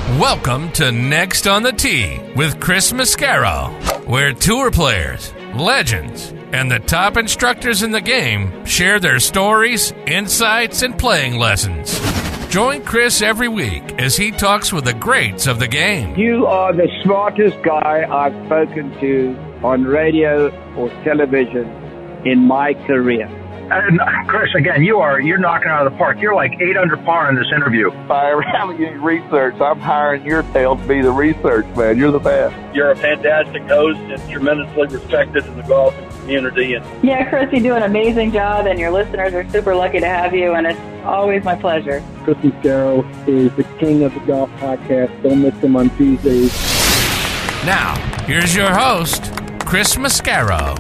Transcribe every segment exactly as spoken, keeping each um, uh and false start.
Welcome to Next on the Tee with Chris Mascaro, where tour players, legends, and the top instructors in the game share their stories, insights, and playing lessons. Join Chris every week as he talks with the greats of the game. You are the smartest guy I've spoken to on radio or television in my career. And Chris, again, you are, you're knocking out of the park. You're like eight under par in this interview. If I ever have any research, I'm hiring your tail to be the research man. You're the best. You're a fantastic host and tremendously respected in the golfing community. And yeah, Chris, you do an amazing job, and your listeners are super lucky to have you, and it's always my pleasure. Chris Mascaro is the king of the golf podcast. Don't miss him on Tuesdays. Now, here's your host, Chris Mascaro.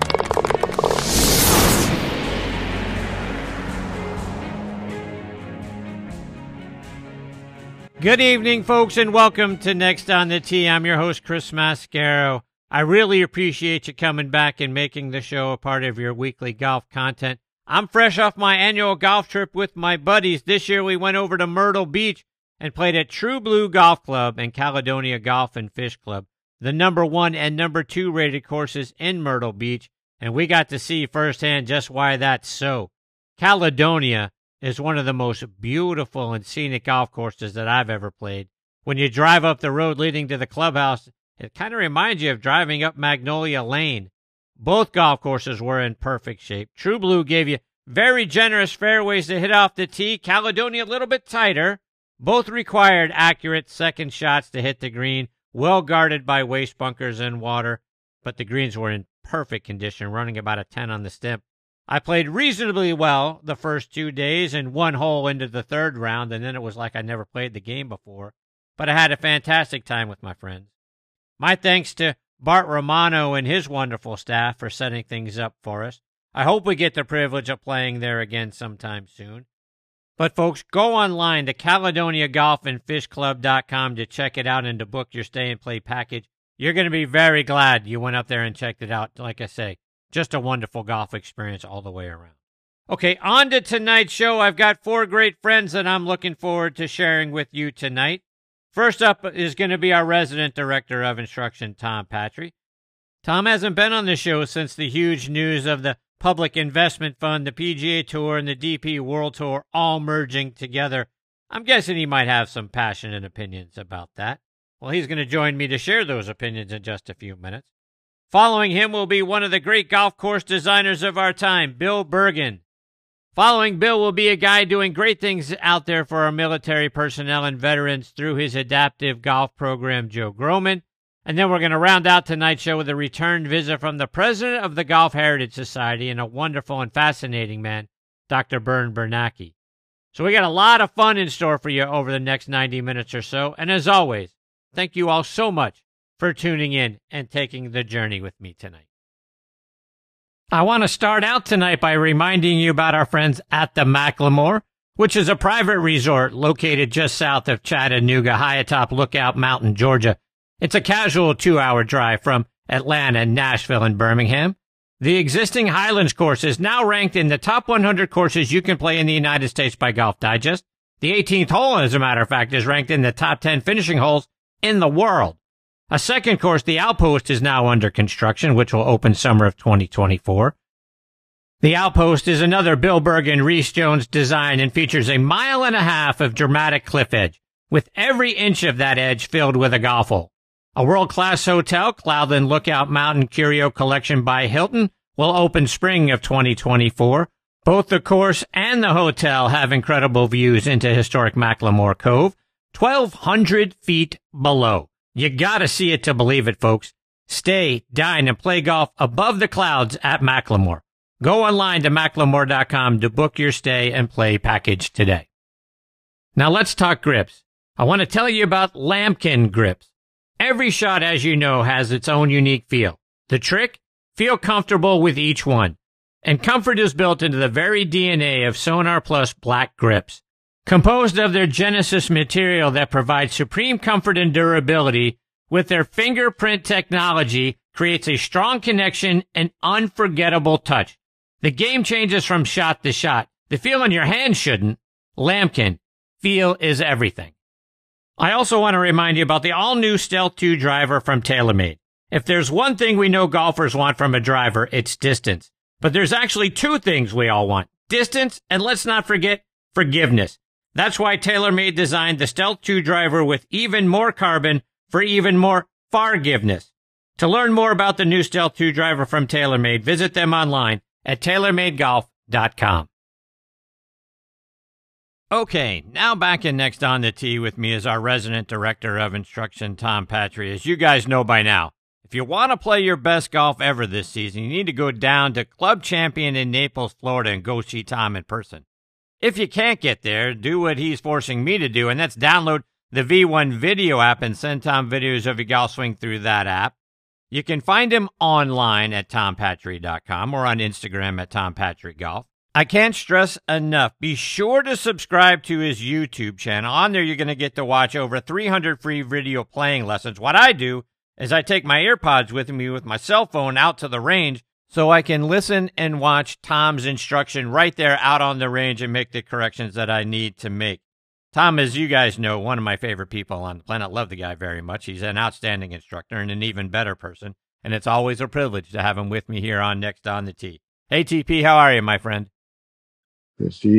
Good evening, folks, and welcome to Next on the Tee. I'm your host, Chris Mascaro. I really appreciate you coming back and making the show a part of your weekly golf content. I'm fresh off my annual golf trip with my buddies. This year we went over to Myrtle Beach and played at True Blue Golf Club and Caledonia Golf and Fish Club, the number one and number two rated courses in Myrtle Beach, and we got to see firsthand just why that's so. Caledonia is one of the most beautiful and scenic golf courses that I've ever played. When you drive up the road leading to the clubhouse, it kind of reminds you of driving up Magnolia Lane. Both golf courses were in perfect shape. True Blue gave you very generous fairways to hit off the tee. Caledonia a little bit tighter. Both required accurate second shots to hit the green, well guarded by waste bunkers and water, but the greens were in perfect condition, running about a ten on the stimp. I played reasonably well the first two days and one hole into the third round, and then it was like I never played the game before. But I had a fantastic time with my friends. My thanks to Bart Romano and his wonderful staff for setting things up for us. I hope we get the privilege of playing there again sometime soon. But folks, go online to Caledonia Golf and Fish Club dot com to check it out and to book your stay and play package. You're going to be very glad you went up there and checked it out. Like I say, just a wonderful golf experience all the way around. Okay, on to tonight's show. I've got four great friends that I'm looking forward to sharing with you tonight. First up is going to be our resident director of instruction, Tom Patry. Tom hasn't been on the show since the huge news of the Public Investment Fund, the P G A Tour, and the D P World Tour all merging together. I'm guessing he might have some passionate opinions about that. Well, he's going to join me to share those opinions in just a few minutes. Following him will be one of the great golf course designers of our time, Bill Bergin. Following Bill will be a guy doing great things out there for our military personnel and veterans through his adaptive golf program, Joe Groman. And then we're going to round out tonight's show with a return visit from the president of the Golf Heritage Society and a wonderful and fascinating man, Doctor Bern Bernanke. So we got a lot of fun in store for you over the next ninety minutes or so. And as always, thank you all so much for tuning in and taking the journey with me tonight. I want to start out tonight by reminding you about our friends at the Macklemore, which is a private resort located just south of Chattanooga, high atop Lookout Mountain, Georgia. It's a casual two-hour drive from Atlanta, Nashville, and Birmingham. The existing Highlands course is now ranked in the top one hundred courses you can play in the United States by Golf Digest. The eighteenth hole, as a matter of fact, is ranked in the top ten finishing holes in the world. A second course, the Outpost, is now under construction, which will open summer of twenty twenty-four. The Outpost is another Bill Bergin, Reese Jones design and features a mile and a half of dramatic cliff edge, with every inch of that edge filled with a golf hole. A world-class hotel, Cloudland Lookout Mountain Curio Collection by Hilton, will open spring of twenty twenty-four. Both the course and the hotel have incredible views into historic Macklemore Cove, twelve hundred feet below. You gotta see it to believe it, folks. Stay, dine, and play golf above the clouds at Macklemore. Go online to Macklemore dot com to book your stay and play package today. Now let's talk grips. I want to tell you about Lamkin grips. Every shot, as you know, has its own unique feel. The trick? Feel comfortable with each one. And comfort is built into the very D N A of Sonar Plus Black grips. Composed of their Genesis material that provides supreme comfort and durability, with their fingerprint technology, creates a strong connection and unforgettable touch. The game changes from shot to shot. The feel in your hand shouldn't. Lamkin, feel is everything. I also want to remind you about the all-new Stealth two driver from TaylorMade. If there's one thing we know golfers want from a driver, it's distance. But there's actually two things we all want. Distance, and let's not forget, forgiveness. That's why TaylorMade designed the Stealth two driver with even more carbon for even more forgiveness. To learn more about the new Stealth two driver from TaylorMade, visit them online at tailor made golf dot com. Okay, now back in Next on the Tee with me is our resident director of instruction, Tom Patry. As you guys know by now, if you want to play your best golf ever this season, you need to go down to Club Champion in Naples, Florida, and go see Tom in person. If you can't get there, do what he's forcing me to do, and that's download the V one video app and send Tom videos of your golf swing through that app. You can find him online at tom patry dot com or on Instagram at tom patry golf. I can't stress enough, be sure to subscribe to his YouTube channel. On there, you're going to get to watch over three hundred free video playing lessons. What I do is I take my AirPods with me with my cell phone out to the range so I can listen and watch Tom's instruction right there out on the range and make the corrections that I need to make. Tom, as you guys know, one of my favorite people on the planet. Love the guy very much. He's an outstanding instructor and an even better person, and it's always a privilege to have him with me here on Next on the Tee. Hey, T P, how are you, my friend? Chrissy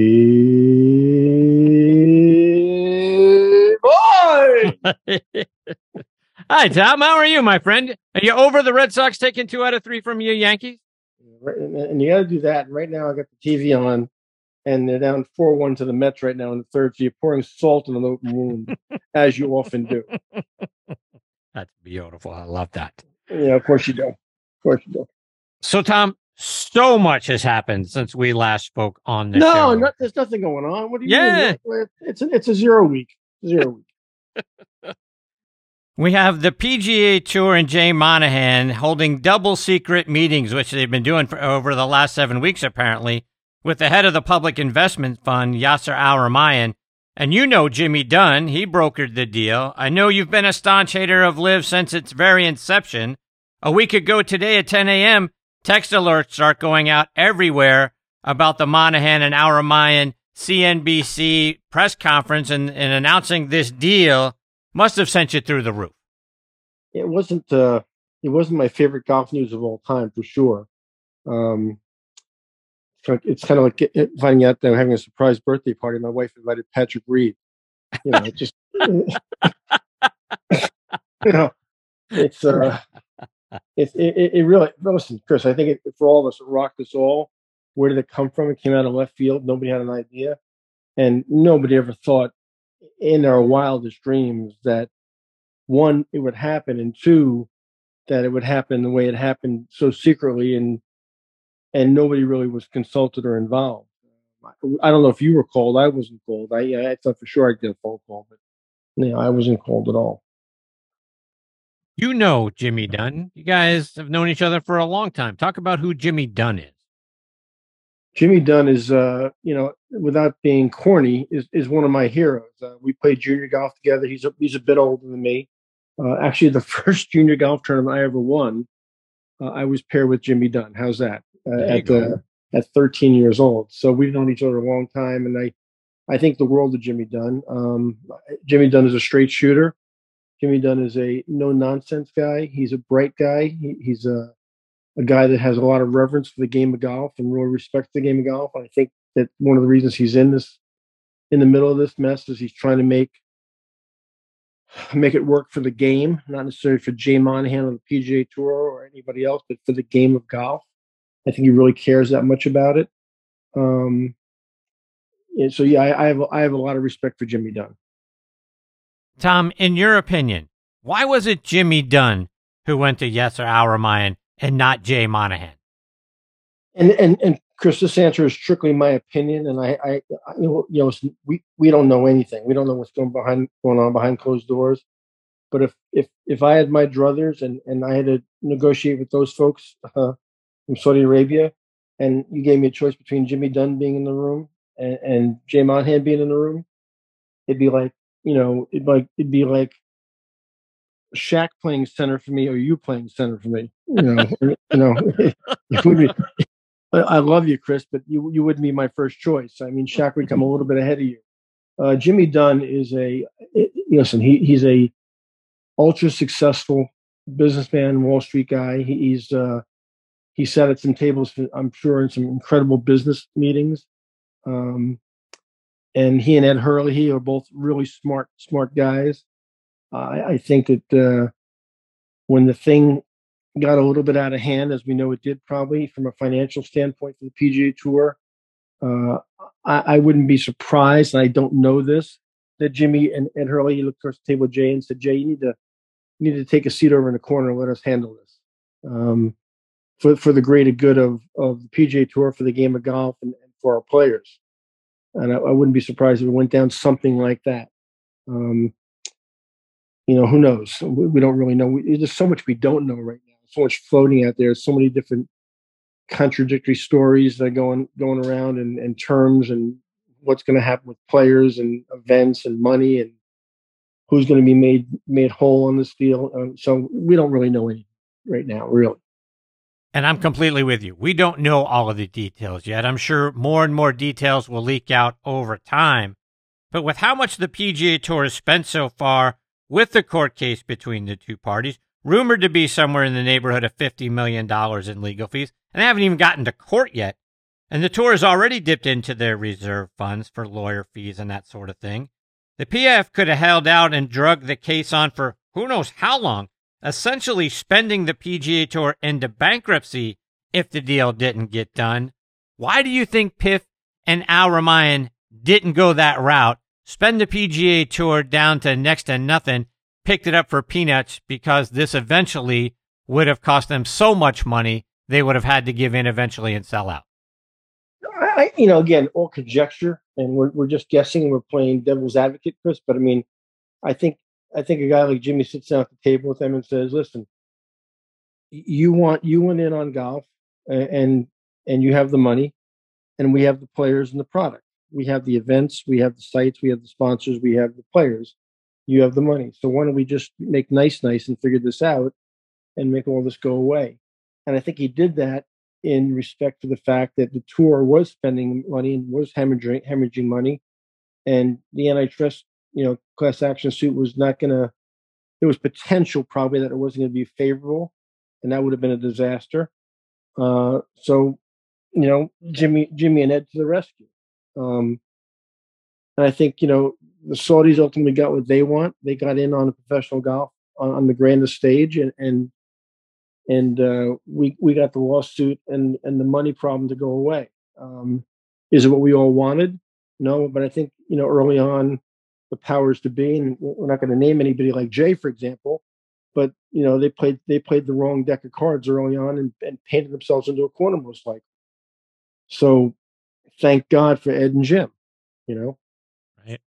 boy! Hi, Tom. How are you, my friend? Are you over the Red Sox taking two out of three from you Yankees? And you got to do that. And right now I got the T V on, and they're down four one to the Mets right now in the third. So you're pouring salt in an open wound, as you often do. That's beautiful. I love that. Yeah, of course you do. Of course you do. So, Tom, so much has happened since we last spoke on the no, show. No, there's nothing going on. What do you yeah. mean? It's a, it's a zero week. Zero week. We have the P G A Tour and Jay Monahan holding double secret meetings, which they've been doing for over the last seven weeks, apparently, with the head of the Public Investment Fund, Yasser Al-Rumayyan. And you know Jimmy Dunn. He brokered the deal. I know you've been a staunch hater of Liv since its very inception. A week ago today at ten a.m., text alerts start going out everywhere about the Monahan and Al-Rumayyan C N B C press conference and, and announcing this deal. Must have sent you through the roof. It wasn't. Uh, it wasn't my favorite golf news of all time, for sure. Um, it's kind of like get, finding out that I'm having a surprise birthday party. My wife invited Patrick Reed. You know, it just you know, it's uh, it, it it really. Listen, Chris, I think it, for all of us, it rocked us all. Where did it come from? It came out of left field. Nobody had an idea, and nobody ever thought in our wildest dreams that, one, it would happen, and two, that it would happen the way it happened so secretly, and and nobody really was consulted or involved. I don't know if you were called. I wasn't called. I, I thought for sure I'd get a phone call, but you know, I wasn't called at all. You know Jimmy Dunn. You guys have known each other for a long time. Talk about who Jimmy Dunn is. Jimmy Dunn is, uh, you know, without being corny, is, is one of my heroes. Uh, we played junior golf together. He's a, he's a bit older than me. Uh, actually, the first junior golf tournament I ever won, uh, I was paired with Jimmy Dunn. How's that? Uh, at uh, at thirteen years old. So we've known each other a long time, and I, I think the world of Jimmy Dunn. Um, Jimmy Dunn is a straight shooter. Jimmy Dunn is a no-nonsense guy. He's a bright guy. He, he's a a guy that has a lot of reverence for the game of golf and really respects the game of golf. And I think that one of the reasons he's in this, in the middle of this mess, is he's trying to make make it work for the game, not necessarily for Jay Monahan on the P G A Tour or anybody else, but for the game of golf. I think he really cares that much about it. Um, and so, yeah, I, I have I have a lot of respect for Jimmy Dunn. Tom, in your opinion, why was it Jimmy Dunn who went to Yasser Al-Rumayyan and not Jay Monahan? And and and Chris, this answer is strictly my opinion, and I, I, I you know, we we don't know anything. We don't know what's going behind going on behind closed doors. But if if if I had my druthers and and I had to negotiate with those folks uh, from Saudi Arabia, and you gave me a choice between Jimmy Dunn being in the room and, and Jay Monahan being in the room, it'd be like, you know, it'd like it'd be like Shaq playing center for me or you playing center for me. You know, you know. It would be, I love you, Chris, but you you wouldn't be my first choice. I mean, Shaq would come a little bit ahead of you. Uh, Jimmy Dunn is a listen. He he's a ultra successful businessman, Wall Street guy. He, he's uh, he sat at some tables, for, I'm sure, in some incredible business meetings. Um, and he and Ed Hurley, he are both really smart, smart guys. Uh, I, I think that uh, when the thing got a little bit out of hand, as we know it did, probably from a financial standpoint for the P G A Tour, uh, I, I wouldn't be surprised, and I don't know this, that Jimmy and Ed Hurley, he looked across the table at Jay and said, "Jay, you need to you need to take a seat over in the corner and let us handle this um, for for the greater good of of the P G A Tour, for the game of golf, and, and for our players." And I, I wouldn't be surprised if it went down something like that. Um, you know, who knows? We, we don't really know. We, there's so much we don't know right now. So much floating out there. So many different contradictory stories that are going going around, and, and terms, and what's going to happen with players and events and money, and who's going to be made made whole on this field. Um, so we don't really know anything right now, really. And I'm completely with you. We don't know all of the details yet. I'm sure more and more details will leak out over time. But with how much the P G A Tour has spent so far with the court case between the two parties, rumored to be somewhere in the neighborhood of fifty million dollars in legal fees, and they haven't even gotten to court yet. And the tour has already dipped into their reserve funds for lawyer fees and that sort of thing. The P F could have held out and drugged the case on for who knows how long, essentially spending the P G A Tour into bankruptcy if the deal didn't get done. Why do you think Piff and Al Ramayan didn't go that route, spend the P G A Tour down to next to nothing, picked it up for peanuts, because this eventually would have cost them so much money they would have had to give in eventually and sell out? I, you know, again, all conjecture, and we're we're just guessing. We're playing devil's advocate, Chris. But I mean, I think I think a guy like Jimmy sits down at the table with them and says, "Listen, you want you went in on golf, and and you have the money, and we have the players and the product. We have the events, we have the sites, we have the sponsors, we have the players. You have the money. So why don't we just make nice, nice, and figure this out, and make all this go away?" And I think he did that in respect to the fact that the tour was spending money and was hemorrhaging, hemorrhaging money, and the antitrust, you know, class action suit was not going to. There was potential probably that it wasn't going to be favorable, and that would have been a disaster. Uh, so, you know, Jimmy, Jimmy and Ed to the rescue. Um, and I think, you know, the Saudis ultimately got what they want. They got in on the professional golf on, on the grandest stage, and and and uh, we we got the lawsuit and and the money problem to go away. Um, is it what we all wanted? No, but I think, you know, early on, the powers to be, and we're not going to name anybody like Jay, for example, but you know, they played they played the wrong deck of cards early on, and, and painted themselves into a corner most likely. So, thank God for Ed and Jim. You know, right?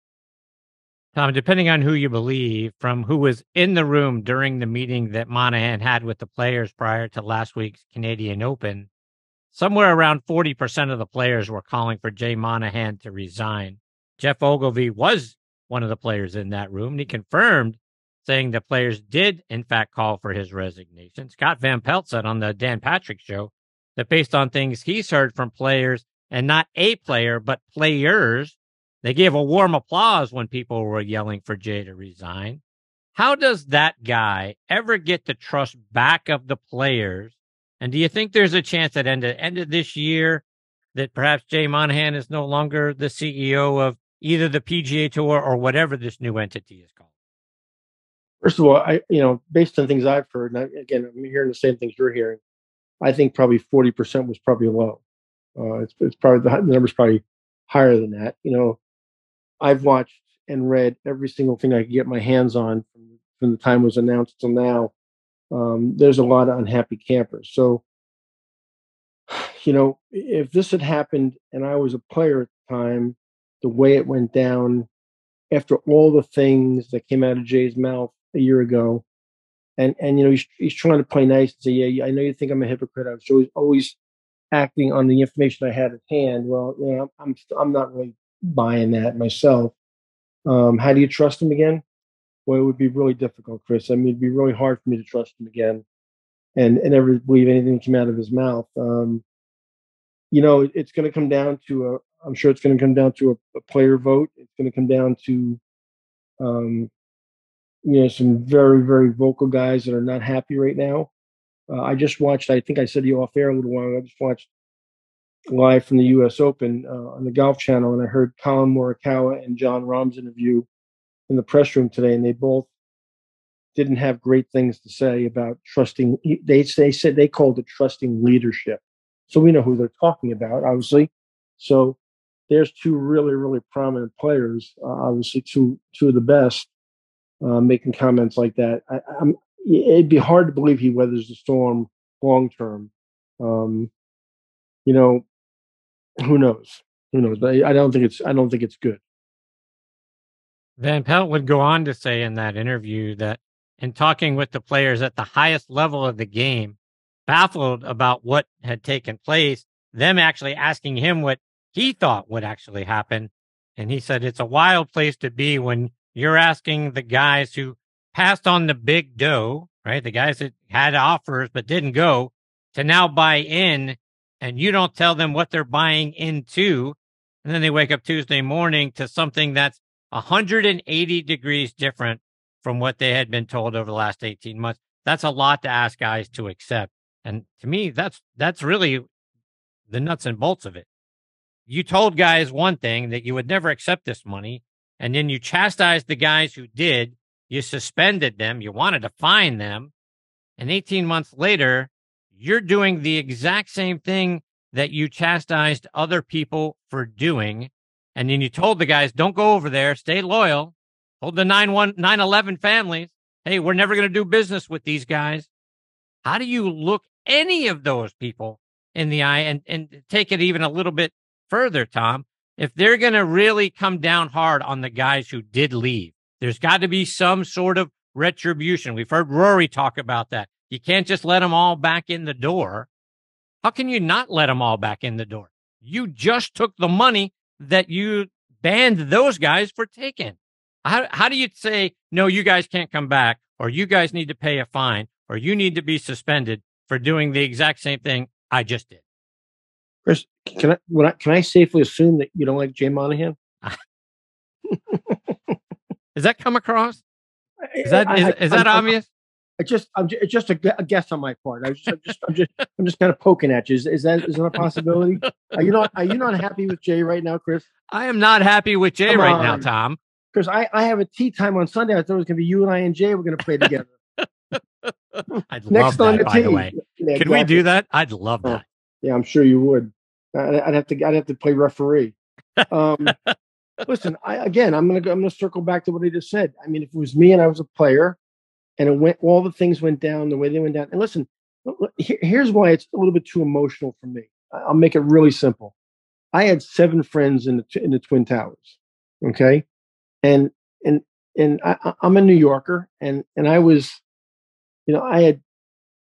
Tom, depending on who you believe, from who was in the room during the meeting that Monahan had with the players prior to last week's Canadian Open, somewhere around forty percent of the players were calling for Jay Monahan to resign. Jeff Ogilvy was one of the players in that room, and he confirmed, saying the players did, in fact, call for his resignation. Scott Van Pelt said on the Dan Patrick Show that based on things he's heard from players, and not a player, but players, they gave a warm applause when people were yelling for Jay to resign. How does that guy ever get the trust back of the players? And do you think there's a chance at end of, end of this year that perhaps Jay Monahan is no longer the C E O of either the P G A Tour or whatever this new entity is called? First of all, I you know, based on things I've heard, and I, again, I'm hearing the same things you're hearing, I think probably forty percent was probably low. Uh, it's it's probably the, the number's probably higher than that. You know, I've watched and read every single thing I could get my hands on from, from the time it was announced till now. Um, there's a lot of unhappy campers. So, you know, if this had happened and I was a player at the time, the way it went down after all the things that came out of Jay's mouth a year ago, and and you know, he's he's trying to play nice and say, yeah, I know you think I'm a hypocrite. I was always always acting on the information I had at hand. Well, you know, I'm I'm not really buying that myself. Um, how do you trust him again? Well, it would be really difficult, Chris. I mean, it'd be really hard for me to trust him again, and and never believe anything that came out of his mouth. Um, you know, it, it's going to come down to I'm sure it's going to come down to a, a player vote. It's going to come down to, um, you know, some very, very vocal guys that are not happy right now. Uh, I just watched, I think I said to you off air a little while ago, I just watched live from the U S Open uh, on the Golf Channel, and I heard Colin Morikawa and Jon Rahm's interview in the press room today, and they both didn't have great things to say about trusting. They, they said they called it trusting leadership. So we know who they're talking about, obviously. So there's two really, really prominent players, uh, obviously two two of the best, uh, making comments like that. I, I'm, it'd be hard to believe he weathers the storm long term. Um, you know, who knows? Who knows? But I, I don't think it's I don't think it's good. Van Pelt would go on to say in that interview that in talking with the players at the highest level of the game, baffled about what had taken place, them actually asking him what he thought would actually happen. And he said, it's a wild place to be when you're asking the guys who passed on the big dough, right? The guys that had offers but didn't go, to now buy in, and you don't tell them what they're buying into. And then they wake up Tuesday morning to something that's one hundred eighty degrees different from what they had been told over the last eighteen months. That's a lot to ask guys to accept. And to me, that's that's really the nuts and bolts of it. You told guys one thing, that you would never accept this money, and then you chastised the guys who did. You suspended them. You wanted to fine them. And eighteen months later, you're doing the exact same thing that you chastised other people for doing. And then you told the guys, don't go over there, stay loyal. Told the nine eleven families, hey, we're never going to do business with these guys. How do you look any of those people in the eye and, and take it even a little bit further, Tom? If they're going to really come down hard on the guys who did leave, there's got to be some sort of retribution. We've heard Rory talk about that. You can't just let them all back in the door. How can you not let them all back in the door? You just took the money that you banned those guys for taking. How, how do you say, no, you guys can't come back, or you guys need to pay a fine, or you need to be suspended for doing the exact same thing I just did? Chris, can I, when I can I safely assume that you don't like Jay Monahan? Does that come across? Is that is, I, I, is that I, obvious? I just I'm just, it's just a, a guess on my part. I just, I'm just I'm just I'm just kind of poking at you. Is, is that is that a possibility? Are you not are you not happy with Jay right now, Chris? I am not happy with Jay Come right on. now, Tom. Chris, I, I have a tea time on Sunday. I thought it was going to be you and I and Jay. We're going to play together. I'd Next love on that, the by tea. the way. Yeah, Could we exactly. do that? I'd love that. Oh, yeah, I'm sure you would. I, I'd have to I'd have to play referee. Um, listen, I, again, I'm gonna go, I'm gonna circle back to what I just said. I mean, if it was me and I was a player, and it went, all the things went down the way they went down. And listen, here, here's why it's a little bit too emotional for me. I'll make it really simple. I had seven friends in the in the Twin Towers. Okay, and and and I, I'm a New Yorker, and and I was, you know, I had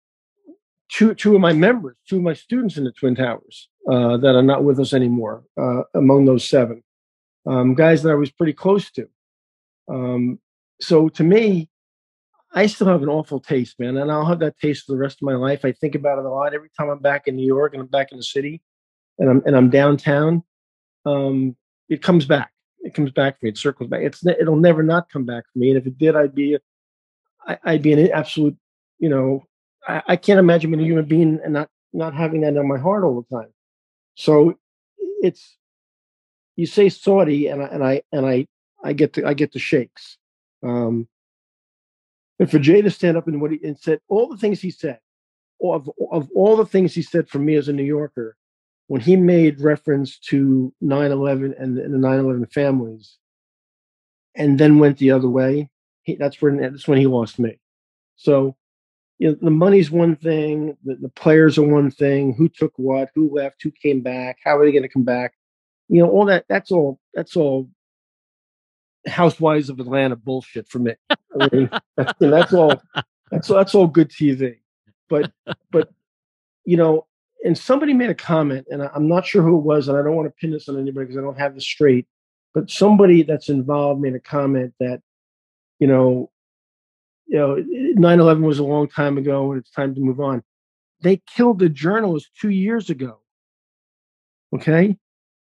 two two of my members, two of my students in the Twin Towers uh, that are not with us anymore. Uh, among those seven, um, guys that I was pretty close to. Um, so to me, I still have an awful taste, man, and I'll have that taste for the rest of my life. I think about it a lot every time I'm back in New York and I'm back in the city, and I'm and I'm downtown. Um, it comes back. It comes back for me. It circles back. It's it'll never not come back for me. And if it did, I'd be, I, I'd be an absolute, you know, I, I can't imagine being a human being and not not having that in my heart all the time. So it's, you say Saudi, and I and I and I I get the I get the shakes. Um, and for Jay to stand up and what he and said all the things he said, of of all the things he said for me as a New Yorker, when he made reference to nine eleven and, and the nine eleven families, and then went the other way, he, that's when that's when he lost me. So, you know, the money's one thing, the, the players are one thing, who took what, who left, who came back, how are they going to come back? You know, all that. That's all. That's all. Housewives of Atlanta bullshit for me. I mean, that's, that's all. That's that's all good T V. But but you know, and somebody made a comment, and I'm not sure who it was, and I don't want to pin this on anybody because I don't have this straight. But somebody that's involved made a comment that, you know, you know, nine eleven was a long time ago, and it's time to move on. They killed a journalist two years ago. Okay,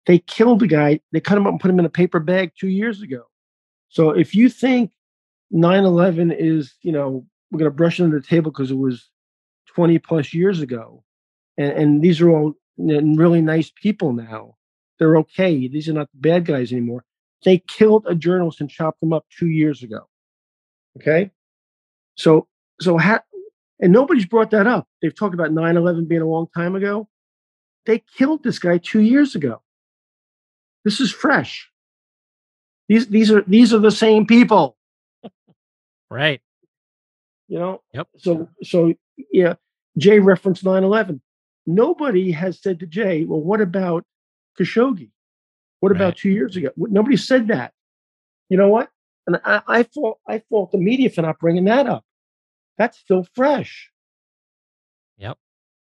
They killed the guy. They cut him up and put him in a paper bag two years ago. So if you think nine eleven is, you know, we're going to brush it under the table because it was twenty plus years ago, and, and these are all really nice people now. They're okay. These are not the bad guys anymore. They killed a journalist and chopped him up two years ago. Okay? So, so ha- and nobody's brought that up. They've talked about nine eleven being a long time ago. They killed this guy two years ago. This is fresh. These, these are, these are the same people. Right. You know? Yep. So, so yeah, Jay referenced nine eleven. Nobody has said to Jay, well, what about Khashoggi? What about right. two years ago? Nobody said that. You know what? And I, I fault I fault the media for not bringing that up. That's still fresh. Yep.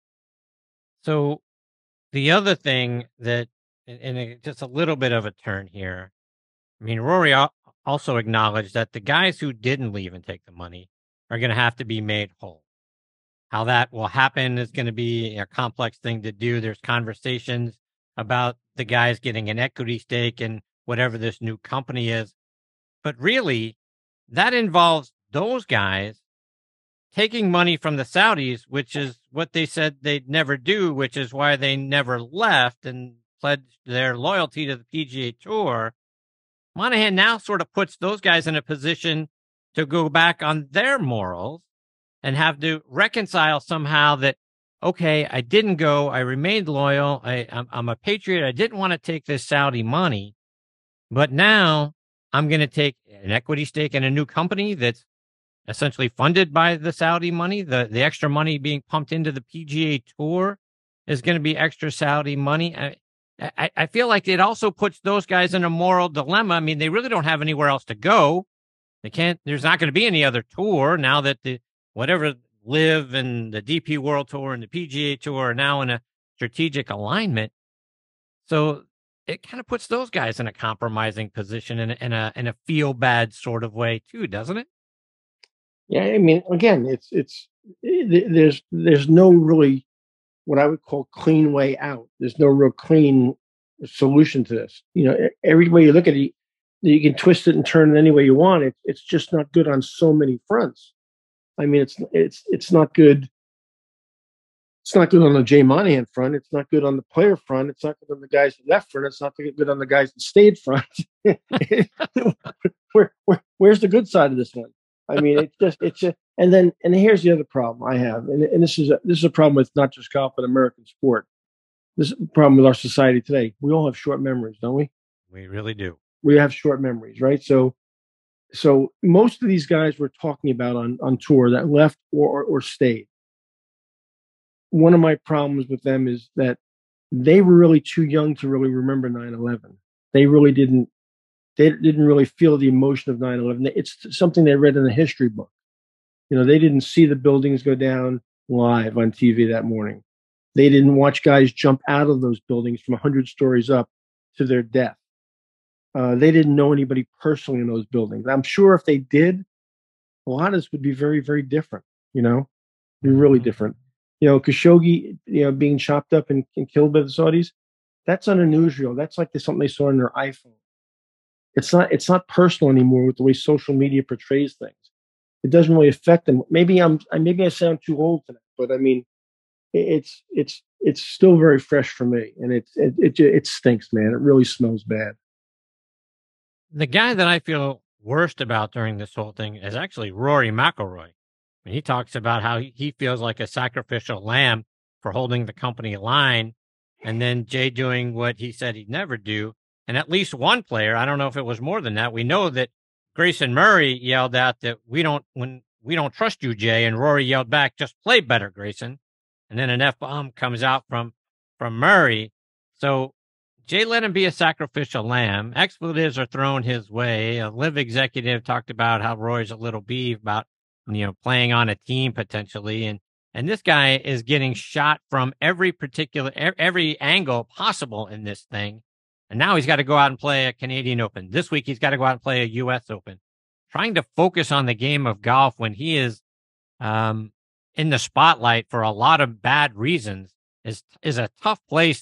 So the other thing that, and it, just a little bit of a turn here. I mean, Rory also acknowledged that the guys who didn't leave and take the money are going to have to be made whole. How that will happen is going to be a complex thing to do. There's conversations about the guys getting an equity stake in whatever this new company is. But really, that involves those guys taking money from the Saudis, which is what they said they'd never do, which is why they never left and pledged their loyalty to the P G A Tour. Monahan now sort of puts those guys in a position to go back on their morals and have to reconcile somehow that, okay, I didn't go. I remained loyal. I, I'm, I'm a patriot. I didn't want to take this Saudi money, but now I'm going to take an equity stake in a new company that's essentially funded by the Saudi money. The, the extra money being pumped into the P G A Tour is going to be extra Saudi money. I, I, I feel like it also puts those guys in a moral dilemma. I mean, they really don't have anywhere else to go. They can't, there's not going to be any other tour now that the, whatever Live and the D P World Tour and the P G A Tour are now in a strategic alignment. So it kind of puts those guys in a compromising position in a, in a, in a feel bad sort of way too, doesn't it? Yeah. I mean, again, it's, it's, there's, there's no really what I would call clean way out. There's no real clean solution to this. You know, every way you look at it, you can twist it and turn it any way you want. It, it's just not good on so many fronts. I mean, it's it's it's not good. It's not good on the Jay Monahan front. It's not good on the player front. It's not good on the guys that left front. It's not good on the guys that stayed front. where, where where's the good side of this one? I mean, it's just it's a, and then and here's the other problem I have, and, and this is a, this is a problem with not just golf but American sport. This is a problem with our society today. We all have short memories, don't we? We really do. We have short memories, right? So. So most of these guys we're talking about on, on tour that left or, or, or stayed, one of my problems with them is that they were really too young to really remember nine eleven. They really didn't, they didn't really feel the emotion of nine eleven. It's something they read in a history book. You know, they didn't see the buildings go down live on T V that morning. They didn't watch guys jump out of those buildings from one hundred stories up to their death. Uh, they didn't know anybody personally in those buildings. I'm sure if they did, a lot of this would be very, very different, you know, be really different. You know, Khashoggi, you know, being chopped up and, and killed by the Saudis, that's unusual. That's like something they saw on their iPhone. It's not, it's not personal anymore with the way social media portrays things. It doesn't really affect them. Maybe I'm, maybe I sound too old for that, but I mean, it's, it's, it's still very fresh for me. And it's, it, it, it stinks, man. It really smells bad. The guy that I feel worst about during this whole thing is actually Rory McIlroy. I mean, he talks about how he feels like a sacrificial lamb for holding the company line, and then Jay doing what he said he'd never do. And at least one player, I don't know if it was more than that, we know that Grayson Murray yelled out that we don't when we don't trust you, Jay, and Rory yelled back, just play better, Grayson. And then an F-bomb comes out from from Murray. So Jay let him be a sacrificial lamb. Expletives are thrown his way. A Live executive talked about how Roy's a little beef about, you know, playing on a team potentially. And, and this guy is getting shot from every particular, every angle possible in this thing. And now he's got to go out and play a Canadian Open. This week, he's got to go out and play a U S Open. Trying to focus on the game of golf when he is, um, in the spotlight for a lot of bad reasons is, is a tough place that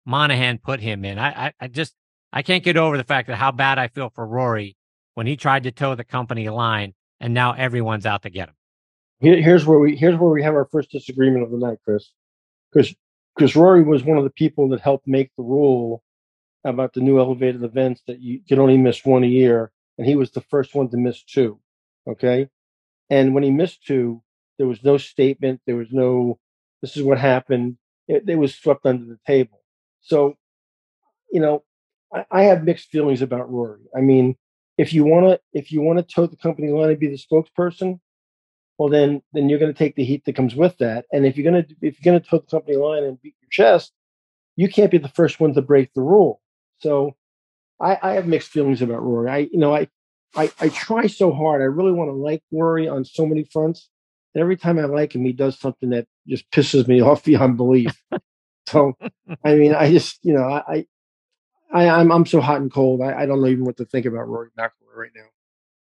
Monahan put him in. I, I, I just, I can't get over the fact that how bad I feel for Rory when he tried to toe the company line, and now everyone's out to get him. Here, here's where we here's where we have our first disagreement of the night, Chris, because because Rory was one of the people that helped make the rule about the new elevated events that you can only miss one a year, and he was the first one to miss two. Okay, and when he missed two, there was no statement. There was no, this is what happened. It, it was swept under the table. So, you know, I, I have mixed feelings about Rory. I mean, if you want to, if you want to toe the company line and be the spokesperson, well, then, then you're going to take the heat that comes with that. And if you're going to, if you're going to toe the company line and beat your chest, you can't be the first one to break the rule. So, I, I have mixed feelings about Rory. I, you know, I, I, I try so hard. I really want to like Rory on so many fronts. And every time I like him, he does something that just pisses me off beyond belief. So, I mean, I just, you know, I, I, I'm, I'm so hot and cold. I, I don't know even what to think about Rory McIlroy right now.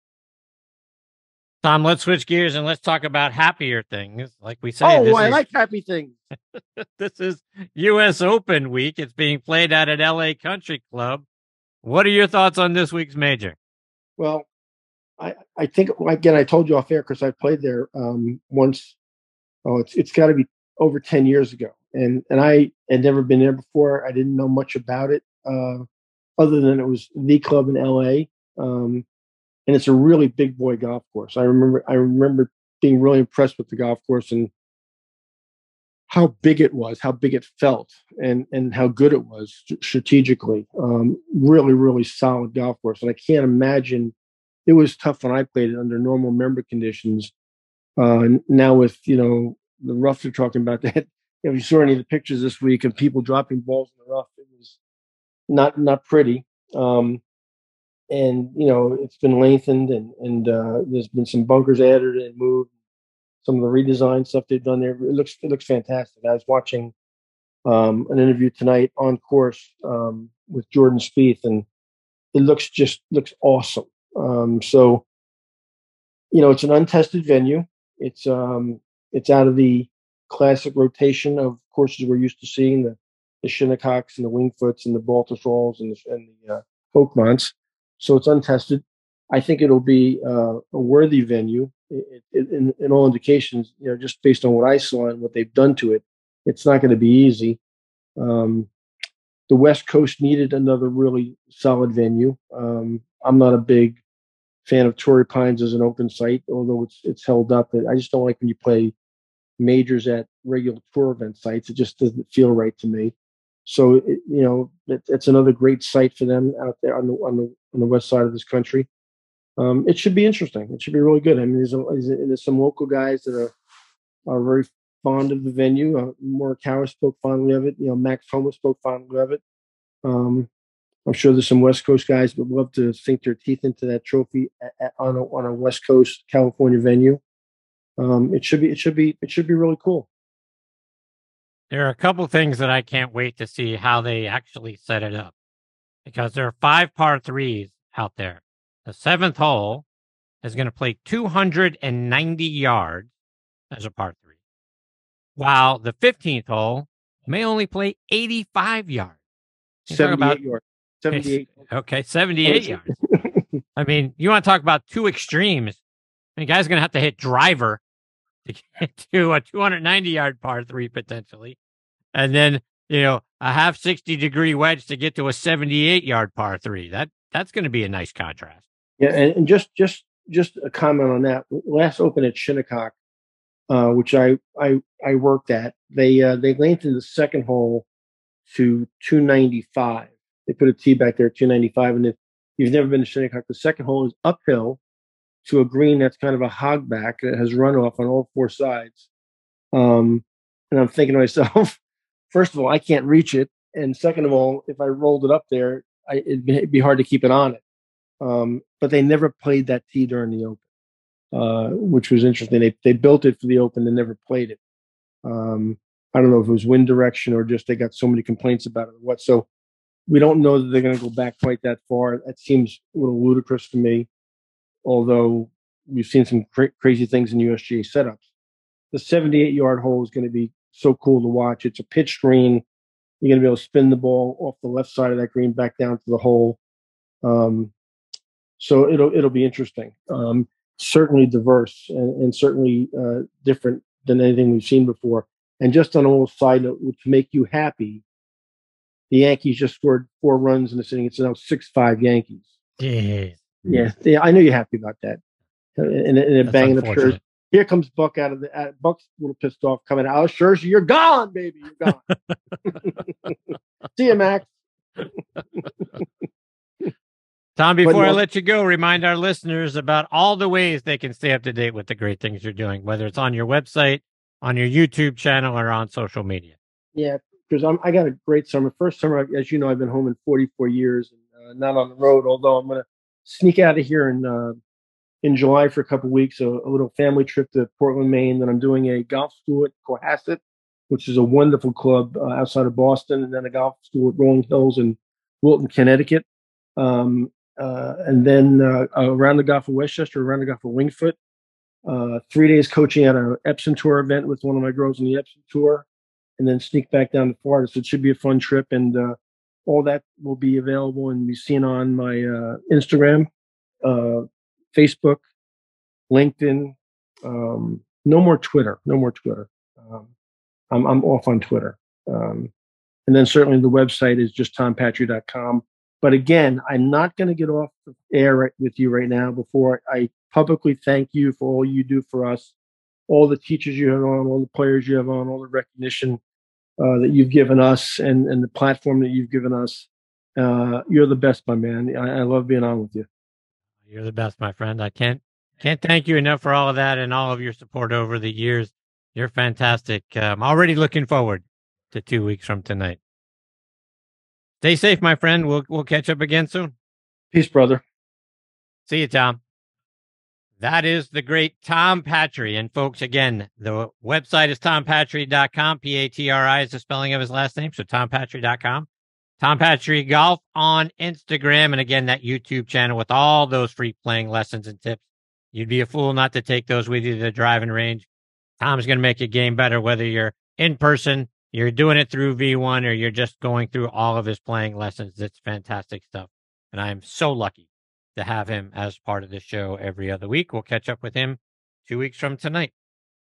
Tom, let's switch gears and let's talk about happier things. Like we say, oh, this I is, like happy things. This is U S Open week. It's being played out at L A Country Club. What are your thoughts on this week's major? Well, I, I think, again, I told you off air because I played there um, once. Oh, it's it's got to be over ten years ago. And and I had never been there before. I didn't know much about it uh, other than it was the club in L A. Um, and it's a really big boy golf course. I remember I remember being really impressed with the golf course and how big it was, how big it felt, and and how good it was strategically. Um, really, really solid golf course. And I can't imagine, it was tough when I played it under normal member conditions. Uh, now with, you know, the rough they're talking about that. If you saw any of the pictures this week of people dropping balls in the rough, it was not not pretty. Um, and you know, it's been lengthened, and and uh, there's been some bunkers added and moved. Some of the redesign stuff they've done there, it looks it looks fantastic. I was watching um, an interview tonight on course um, with Jordan Spieth, and it looks just looks awesome. Um, so, you know, it's an untested venue. It's um, it's out of the classic rotation of courses we're used to seeing, the the Shinnecocks and the Wingfoots and the Baltusalls and the, and the uh, Oakmonts. So it's untested. I think it'll be uh, a worthy venue. It, it, in, in all indications, you know, just based on what I saw and what they've done to it, it's not going to be easy. Um, the West Coast needed another really solid venue. Um, I'm not a big fan of Torrey Pines as an open site, although it's it's held up. I just don't like when you play majors at regular tour event sites. It just doesn't feel right to me. So, it, you know, it, it's another great site for them out there on the on the on the west side of this country. Um, it should be interesting. It should be really good. I mean, there's, a, there's some local guys that are are very fond of the venue. Uh, Morikawa spoke fondly of it. You know, Max Homa spoke fondly of it. Um, I'm sure there's some West Coast guys that would love to sink their teeth into that trophy at, at, on a on a West Coast California venue. Um, it should be it should be it should be really cool. There are a couple things that I can't wait to see how they actually set it up, because there are five par threes out there. The seventh hole is going to play two hundred ninety yards as a par three, while the fifteenth hole may only play eighty-five yards. seventy-eight about, yards. seventy-eight. Okay, seventy-eight yards. I mean, you want to talk about two extremes. I mean, guy's going to have to hit driver to get to a two hundred ninety yard par three potentially. And then, you know, a half sixty degree wedge to get to a seventy-eight yard par three. That that's going to be a nice contrast. Yeah, and, and just just just a comment on that. Last Open at Shinnecock, uh, which I, I I worked at, they uh, they lengthened the second hole to two ninety-five. They put a tee back there at two ninety-five, and if you've never been to Shinnecock, the second hole is uphill to a green that's kind of a hogback that has runoff on all four sides. Um, and I'm thinking to myself, first of all, I can't reach it, and second of all, if I rolled it up there, I, it'd, be, it'd be hard to keep it on it. Um, but they never played that tee during the Open, uh, which was interesting. They they built it for the Open, they never played it. Um, I don't know if it was wind direction or just they got so many complaints about it or what. So we don't know that they're going to go back quite that far. That seems a little ludicrous to me, although we've seen some cra- crazy things in U S G A setups. The seventy-eight yard hole is going to be so cool to watch. It's a pitch green. You're going to be able to spin the ball off the left side of that green back down to the hole. Um, so it'll it'll be interesting. Um, certainly diverse and, and certainly uh, different than anything we've seen before. And just on a little side note, to make you happy, the Yankees just scored four runs in this inning. It's now six five Yankees. Yeah. Yeah, yeah, I know you're happy about that. And, and, and banging up Scherzer. Here comes Buck out of the uh, Buck's a little pissed off coming out. Scherzer, you're gone, baby. You're gone. See you, Max. Tom, before But, I no, let you go, remind our listeners about all the ways they can stay up to date with the great things you're doing, whether it's on your website, on your YouTube channel, or on social media. Yeah, because I'm I got a great summer. First summer, as you know, I've been home in forty-four years and uh, not on the road. Although I'm going to sneak out of here in uh, in July for a couple of weeks, a, a little family trip to Portland, Maine. Then I'm doing a golf school at Cohasset, which is a wonderful club uh, outside of Boston, and then a golf school at Rolling Hills in Wilton, Connecticut. Um, uh, and then uh, around the Golf of Westchester, around the Golf of Wingfoot. Uh, three days coaching at an Epson Tour event with one of my girls in the Epson Tour, and then sneak back down to Florida. So it should be a fun trip, and uh, all that will be available and be seen on my uh, Instagram, uh, Facebook, LinkedIn. Um, no more Twitter. No more Twitter. Um, I'm, I'm off on Twitter. Um, and then certainly the website is just tom patry dot com. But again, I'm not going to get off the air right with you right now before I publicly thank you for all you do for us, all the teachers you have on, all the players you have on, all the recognition uh, that you've given us, and, and the platform that you've given us. Uh, you're the best, my man. I, I love being on with you. You're the best, my friend. I can't can't thank you enough for all of that and all of your support over the years. You're fantastic. I'm already looking forward to two weeks from tonight. Stay safe, my friend. We'll we'll catch up again soon. Peace, brother. See you, Tom. That is the great Tom Patry. And folks, again, the website is tom patry dot com. P A T R I is the spelling of his last name, so tom patry dot com. Tom Patry Golf on Instagram. And again, that YouTube channel with all those free playing lessons and tips. You'd be a fool not to take those with you to the driving range. Tom's going to make your game better, whether you're in person, you're doing it through V one, or you're just going through all of his playing lessons. It's fantastic stuff. And I'm so lucky to have him as part of the show every other week. We'll catch up with him two weeks from tonight.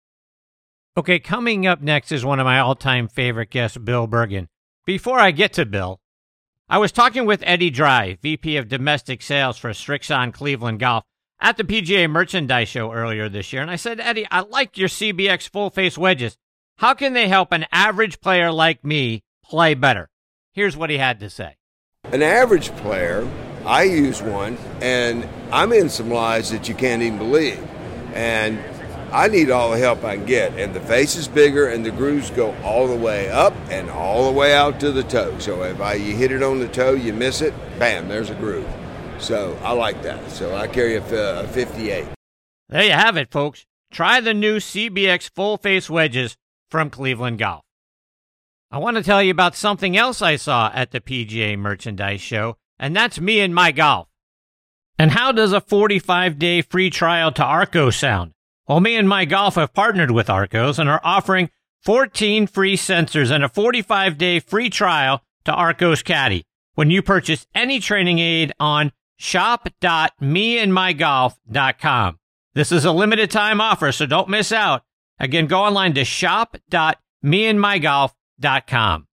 Okay, coming up next is one of my all-time favorite guests, Bill Bergin. Before I get to Bill, I was talking with Eddie Dry, V P of Domestic Sales for Srixon Cleveland Golf, at the P G A Merchandise Show earlier this year. And I said, Eddie, I like your C B X full-face wedges. How can they help an average player like me play better? Here's what he had to say. An average player, I use one, and I'm in some lies that you can't even believe. And I need all the help I can get. And the face is bigger, and the grooves go all the way up and all the way out to the toe. So if I, you hit it on the toe, you miss it, bam, there's a groove. So I like that. So I carry a, a fifty-eight. There you have it, folks. Try the new C B X full-face wedges from Cleveland Golf. I want to tell you about something else I saw at the P G A Merchandise Show, and that's Me and My Golf. And how does a forty-five day free trial to Arccos sound? Well, Me and My Golf have partnered with Arccos and are offering fourteen free sensors and a forty-five day free trial to Arccos Caddy when you purchase any training aid on shop dot me and my golf dot com. This is a limited time offer, so don't miss out. Again, go online to shop dot me and my golf dot com.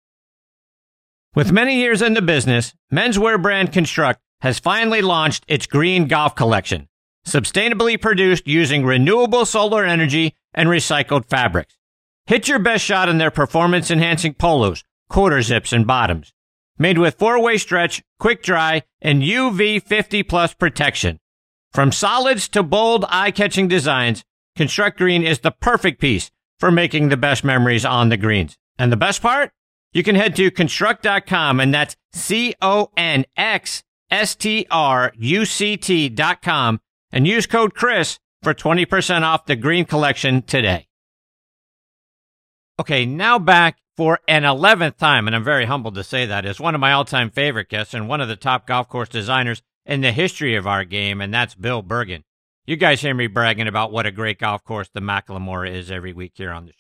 With many years in the business, menswear brand Construct has finally launched its green golf collection, sustainably produced using renewable solar energy and recycled fabrics. Hit your best shot in their performance-enhancing polos, quarter zips, and bottoms. Made with four-way stretch, quick dry, and U V fifty plus protection. From solids to bold, eye-catching designs, Construct Green is the perfect piece for making the best memories on the greens. And the best part? You can head to construct dot com, and that's C O N X S T R U C T dot com, and use code Chris for twenty percent off the green collection today. Okay, now back for an eleventh time, and I'm very humbled to say that, is one of my all-time favorite guests and one of the top golf course designers in the history of our game, and that's Bill Bergin. You guys hear me bragging about what a great golf course the Macklemore is every week here on the show.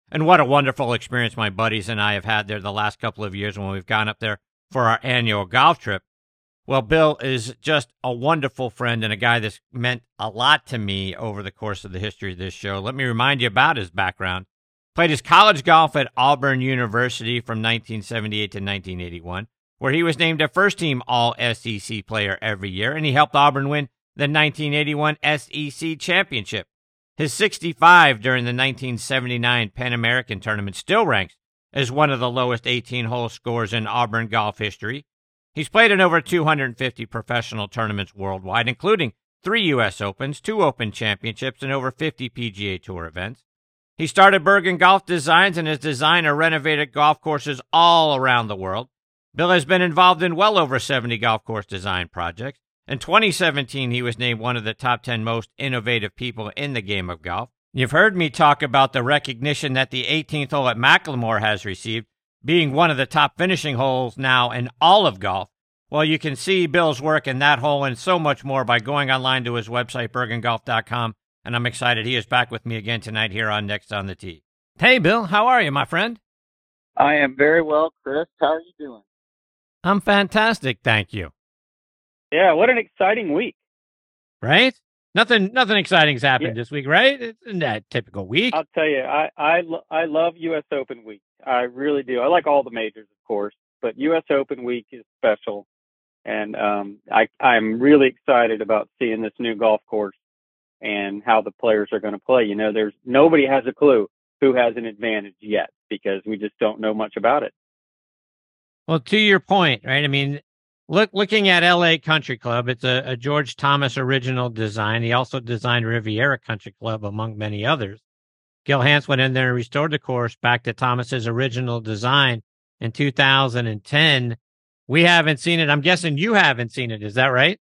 And what a wonderful experience my buddies and I have had there the last couple of years when we've gone up there for our annual golf trip. Well, Bill is just a wonderful friend and a guy that's meant a lot to me over the course of the history of this show. Let me remind you about his background. Played his college golf at Auburn University from nineteen seventy-eight to nineteen eighty-one, where he was named a first-team All-S E C player every year, and he helped Auburn win the nineteen eighty-one S E C championship. His sixty-five during the nineteen seventy-nine Pan American tournament still ranks as one of the lowest eighteen-hole scores in Auburn golf history. He's played in over two hundred fifty professional tournaments worldwide, including three U S Opens, two Open Championships, and over fifty P G A Tour events. He started Bergen Golf Designs and has designed or renovated golf courses all around the world. Bill has been involved in well over seventy golf course design projects. In twenty seventeen, he was named one of the top ten most innovative people in the game of golf. You've heard me talk about the recognition that the eighteenth hole at Macklemore has received, being one of the top finishing holes now in all of golf. Well, you can see Bill's work in that hole and so much more by going online to his website, bergen golf dot com, and I'm excited he is back with me again tonight here on Next on the Tee. Hey, Bill, how are you, my friend? I am very well, Chris. How are you doing? I'm fantastic, thank you. Yeah, what an exciting week. Right? Nothing nothing exciting's happened Yeah. this week, right? It's in that typical week. I'll tell you, I, I, lo- I love U S Open week. I really do. I like all the majors, of course, but U S Open week is special. And um, I, I'm really excited about seeing this new golf course and how the players are going to play. You know, there's nobody has a clue who has an advantage yet because we just don't know much about it. Well, to your point, right? I mean, look, looking at L A Country Club, it's a, a George Thomas original design. He also designed Riviera Country Club, among many others. Gil Hanse went in there and restored the course back to Thomas's original design in two thousand ten. We haven't seen it. I'm guessing you haven't seen it. Is that right?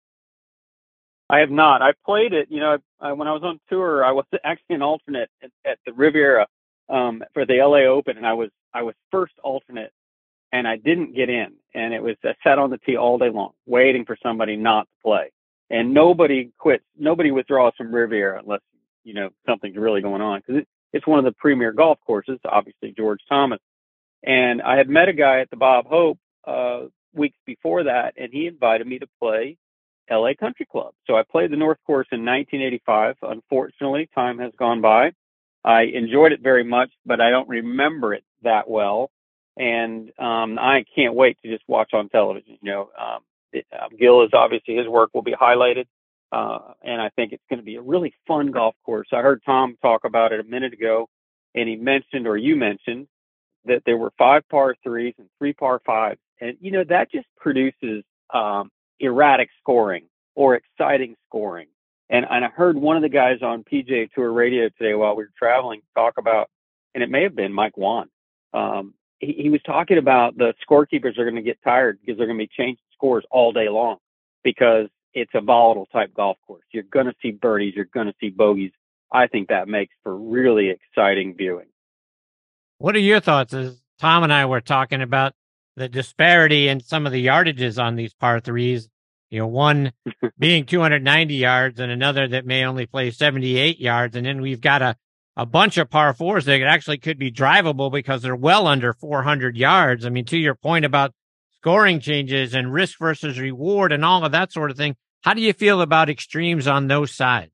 I have not. I played it, you know, I, when I was on tour, I was actually an alternate at, at the Riviera um, for the L A Open, and I was I was first alternate, and I didn't get in. And it was I sat on the tee all day long, waiting for somebody not to play. And nobody quits. Nobody withdraws from Riviera unless, you know, something's really going on, because it, it's one of the premier golf courses, obviously George Thomas. And I had met a guy at the Bob Hope uh, weeks before that, and he invited me to play L A Country Club. So I played the North Course in nineteen eighty-five. Unfortunately, time has gone by. I enjoyed it very much, but I don't remember it that well. And um, I can't wait to just watch on television. You know, um, it, uh, Gil is obviously, his work will be highlighted. Uh, and I think it's going to be a really fun golf course. I heard Tom talk about it a minute ago, and he mentioned, or you mentioned, that there were five par threes and three par fives. And, you know, that just produces um, erratic scoring or exciting scoring. And, and I heard one of the guys on P G A Tour radio today while we were traveling talk about, and it may have been Mike Wan. Um, he, he was talking about the scorekeepers are going to get tired because they're going to be changing scores all day long because it's a volatile type golf course. You're going to see birdies. You're going to see bogeys. I think that makes for really exciting viewing. What are your thoughts? As Tom and I were talking about the disparity in some of the yardages on these par threes, you know, one being two hundred ninety yards and another that may only play seventy-eight yards. And then we've got a, a bunch of par fours that actually could be drivable because they're well under four hundred yards. I mean, to your point about scoring changes and risk versus reward and all of that sort of thing, how do you feel about extremes on those sides?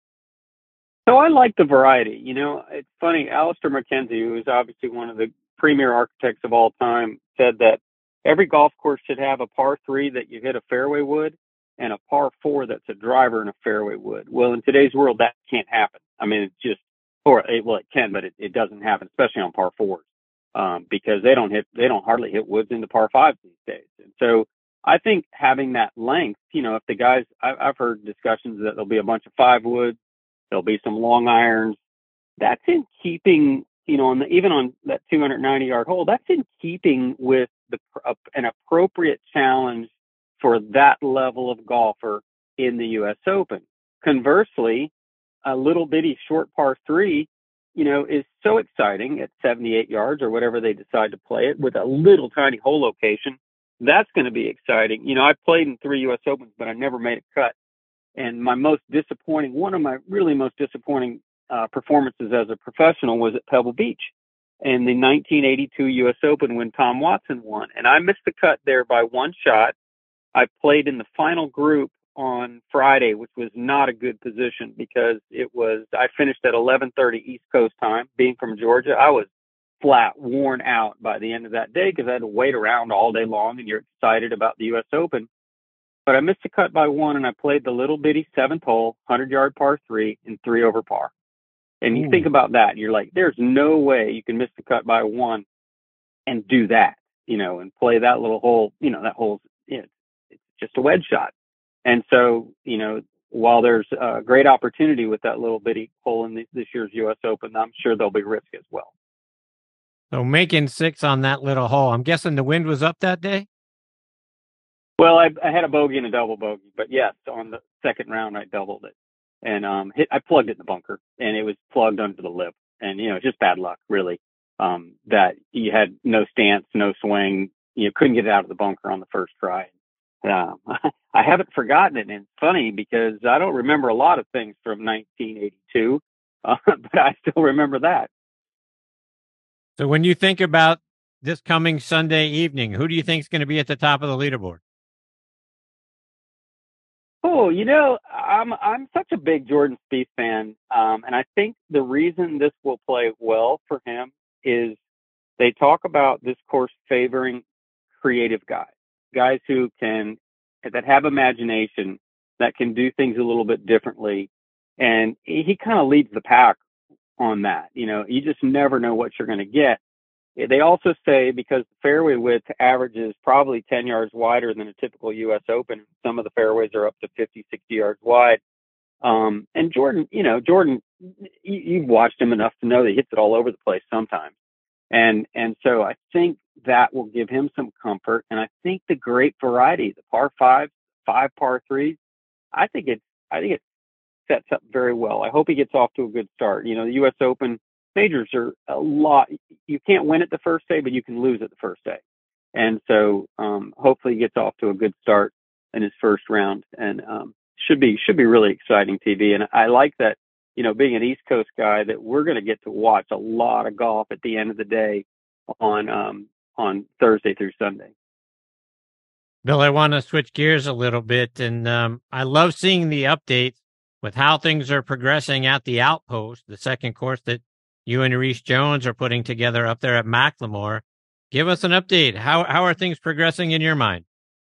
So I like the variety. You know, it's funny. Alistair McKenzie, who is obviously one of the premier architects of all time, said that every golf course should have a par three that you hit a fairway wood and a par four that's a driver and a fairway wood. Well, in today's world, that can't happen. I mean, it's just, or it, well, it can, but it, it doesn't happen, especially on par fours, um, because they don't hit, they don't hardly hit woods into par fives these days. And so I think having that length, you know, if the guys, I, I've heard discussions that there'll be a bunch of five woods, there'll be some long irons. That's in keeping, you know, on the, even on that two hundred ninety yard hole, that's in keeping with the, uh, an appropriate challenge for that level of golfer in the U S Open. Conversely, a little bitty short par three, you know, is so exciting at seventy-eight yards or whatever they decide to play it with a little tiny hole location. That's going to be exciting. You know, I played in three U S Opens, but I never made a cut. And my most disappointing, one of my really most disappointing uh, performances as a professional was at Pebble Beach. in the nineteen eighty-two U S Open when Tom Watson won. And I missed the cut there by one shot. I played in the final group on Friday, which was not a good position because it was, I finished at eleven thirty East Coast time. Being from Georgia, I was flat worn out by the end of that day because I had to wait around all day long and you're excited about the U S Open. But I missed the cut by one and I played the little bitty seventh hole, one hundred yard par three and three over par. And you Ooh. think about that, you're like, there's no way you can miss the cut by one and do that, you know, and play that little hole, you know, that hole's, you know, it's just a wedge shot. And so, you know, while there's a great opportunity with that little bitty hole in the, this year's U S Open, I'm sure there'll be risk as well. So making six on that little hole, I'm guessing the wind was up that day? Well, I, I had a bogey and a double bogey, but yes, on the second round, I doubled it and, um, hit, I plugged it in the bunker and it was plugged under the lip and, you know, just bad luck really. Um, that you had no stance, no swing, you know, couldn't get it out of the bunker on the first try. Um, I haven't forgotten it. And it's funny because I don't remember a lot of things from nineteen eighty-two, uh, but I still remember that. So when you think about this coming Sunday evening, who do you think is going to be at the top of the leaderboard? Oh, you know, I'm I'm such a big Jordan Spieth fan, um, and I think the reason this will play well for him is they talk about this course favoring creative guys, guys who can that have imagination, that can do things a little bit differently, and he, he kind of leads the pack on that. You know, you just never know what you're going to get. They also say because the fairway width averages probably ten yards wider than a typical U S Open, some of the fairways are up to fifty, sixty yards wide. Um, and Jordan, you know, Jordan, you, you've watched him enough to know that he hits it all over the place sometimes. And, and so I think that will give him some comfort. And I think the great variety, the par five, five par threes, I think it's, I think it sets up very well. I hope he gets off to a good start. You know, the U S Open majors are a lot. You can't win it the first day, but you can lose it the first day. And so, um, hopefully he gets off to a good start in his first round and, um, should be, should be really exciting T V. And I like that, you know, being an East Coast guy, that we're going to get to watch a lot of golf at the end of the day on, um, on Thursday through Sunday. Bill, I want to switch gears a little bit. And, um, I love seeing the updates with how things are progressing at the Outpost, the second course that you and Reese Jones are putting together up there at Macklemore. Give us an update. How, how are things progressing in your mind?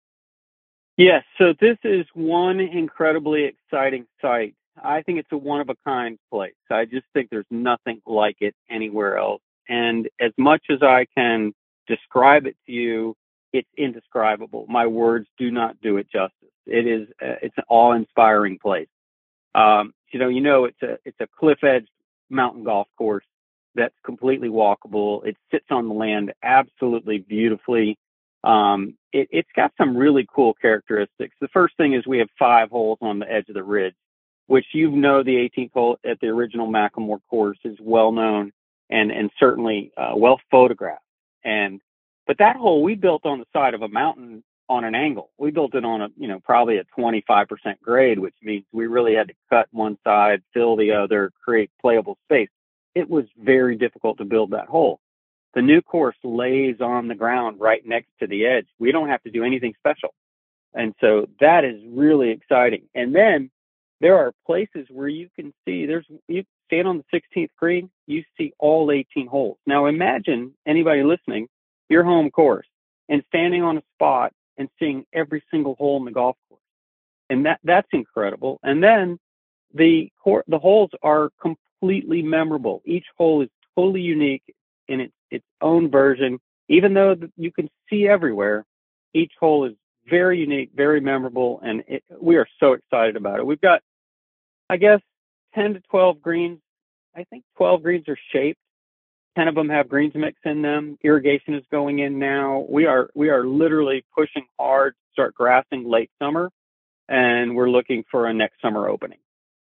Yes, so this is one incredibly exciting site. I think it's a one-of-a-kind place. I just think there's nothing like it anywhere else. And as much as I can describe it to you, it's indescribable. My words do not do it justice. It is, uh, it's an awe-inspiring place. Um, you know, you know, it's a, it's a cliff-edge mountain golf course that's completely walkable. It sits on the land absolutely beautifully. Um, it, it's got some really cool characteristics. The first thing is we have five holes on the edge of the ridge, which, you know, the eighteenth hole at the original Macklemore course is well known and, and certainly, uh, well photographed. And, but that hole we built on the side of a mountain on an angle. We built it on a, you know, probably a twenty-five percent grade, which means we really had to cut one side, fill the other, create playable space. It was very difficult to build that hole. The new course lays on the ground right next to the edge. We don't have to do anything special. And so that is really exciting. And then there are places where you can see, there's, you stand on the sixteenth green, you see all eighteen holes. Now imagine anybody listening, your home course, and standing on a spot and seeing every single hole in the golf course. And that, that's incredible. And then the court, the holes are completely memorable. Each hole is totally unique in its, its own version. Even though you can see everywhere, each hole is very unique, very memorable, and it, we are so excited about it. We've got, I guess, ten to twelve greens. I think twelve greens are shaped. ten of them have greens mix in them. Irrigation is going in now. We are, we are literally pushing hard to start grassing late summer, and we're looking for a next summer opening.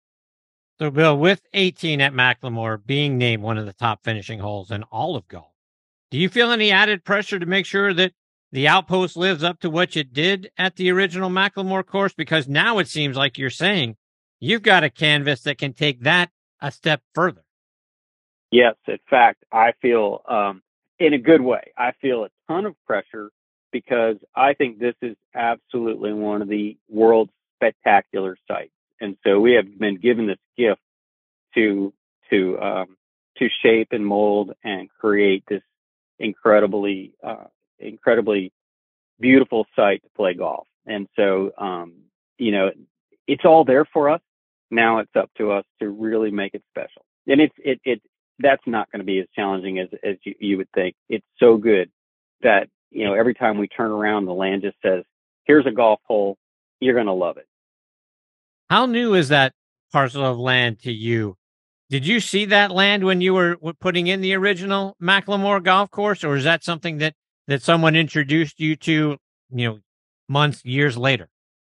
So, Bill, with eighteen at Macklemore being named one of the top finishing holes in all of golf, do you feel any added pressure to make sure that the Outpost lives up to what you did at the original Macklemore course? Because now it seems like you're saying you've got a canvas that can take that a step further. Yes, in fact, I feel, um, in a good way, I feel a ton of pressure because I think this is absolutely one of the world's spectacular sites. And so we have been given this gift to, to, um, to shape and mold and create this incredibly, uh, incredibly beautiful site to play golf. And so, um, you know, it's all there for us. Now it's up to us to really make it special. And it's, it, it, that's not going to be as challenging as, as you, you would think. It's so good that, you know, every time we turn around, the land just says, here's a golf hole. You're going to love it. How new is that parcel of land to you? Did you see that land when you were putting in the original Macklemore golf course, or is that something that, that someone introduced you to, you know, months, years later?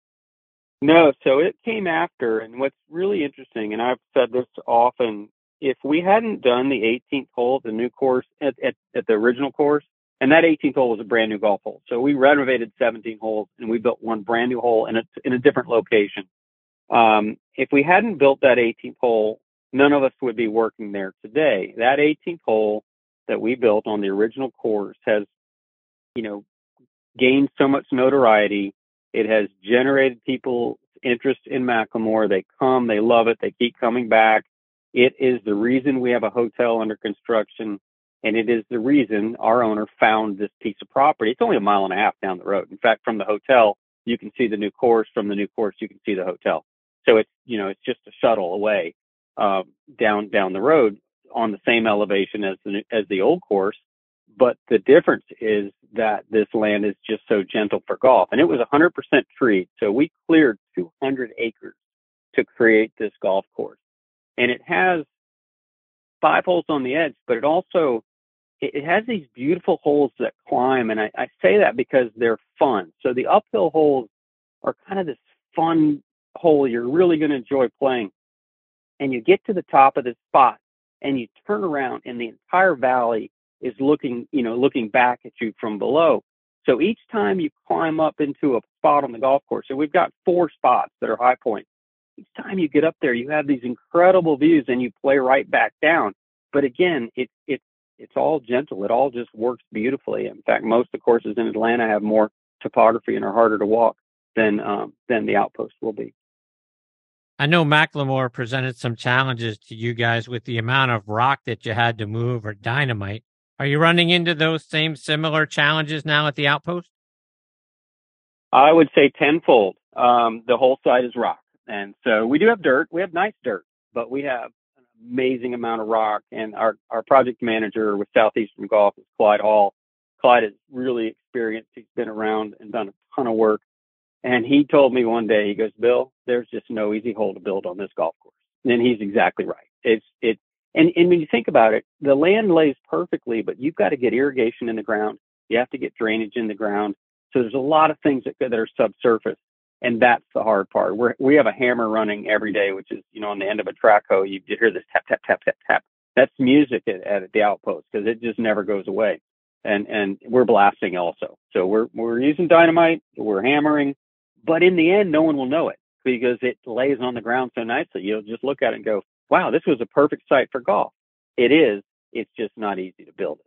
No, so it came after. And what's really interesting, and I've said this often, if we hadn't done the eighteenth hole at the new course, at, at, at the original course, and that eighteenth hole was a brand new golf hole. So we renovated seventeen holes and we built one brand new hole in a, in a different location. Um, if we hadn't built that eighteenth hole, none of us would be working there today. That eighteenth hole that we built on the original course has, you know, gained so much notoriety. It has generated people's interest in Macklemore. They come, they love it, they keep coming back. It is the reason we have a hotel under construction, and it is the reason our owner found this piece of property. It's only a mile and a half down the road. In fact, from the hotel, you can see the new course. From the new course, you can see the hotel. So it's, you know, it's just a shuttle away, uh, down, down the road on the same elevation as the, as the old course. But the difference is that this land is just so gentle for golf. And it was one hundred percent treed. So we cleared two hundred acres to create this golf course. And it has five holes on the edge, but it also, it has these beautiful holes that climb. And I, I say that because they're fun. So the uphill holes are kind of this fun hole you're really going to enjoy playing. And you get to the top of this spot and you turn around and the entire valley is looking, you know, looking back at you from below. So each time you climb up into a spot on the golf course, and we've got four spots that are high points, each time you get up there, you have these incredible views and you play right back down. But again, it, it, it's all gentle. It all just works beautifully. In fact, most of the courses in Atlanta have more topography and are harder to walk than, um, than the Outpost will be. I know Macklemore presented some challenges to you guys with the amount of rock that you had to move or dynamite. Are you running into those same similar challenges now at the Outpost? I would say tenfold. Um, the whole site is rock. And so we do have dirt. We have nice dirt, but we have an amazing amount of rock. And our, our project manager with Southeastern Golf is Clyde Hall. Clyde is really experienced. He's been around and done a ton of work. And he told me one day, he goes, Bill, there's just no easy hole to build on this golf course. And he's exactly right. It's, it, and, and when you think about it, the land lays perfectly, but you've got to get irrigation in the ground. You have to get drainage in the ground. So there's a lot of things that, that are subsurface. And that's the hard part. We're, we have a hammer running every day, which is, you know, on the end of a track hoe, you hear this tap, tap, tap, tap, tap. That's music at, at the Outpost because it just never goes away. And, and we're blasting also. So we're, we're using dynamite, we're hammering, but in the end, no one will know it because it lays on the ground so nicely. You'll just look at it and go, wow, this was a perfect site for golf. It is. It's just not easy to build it.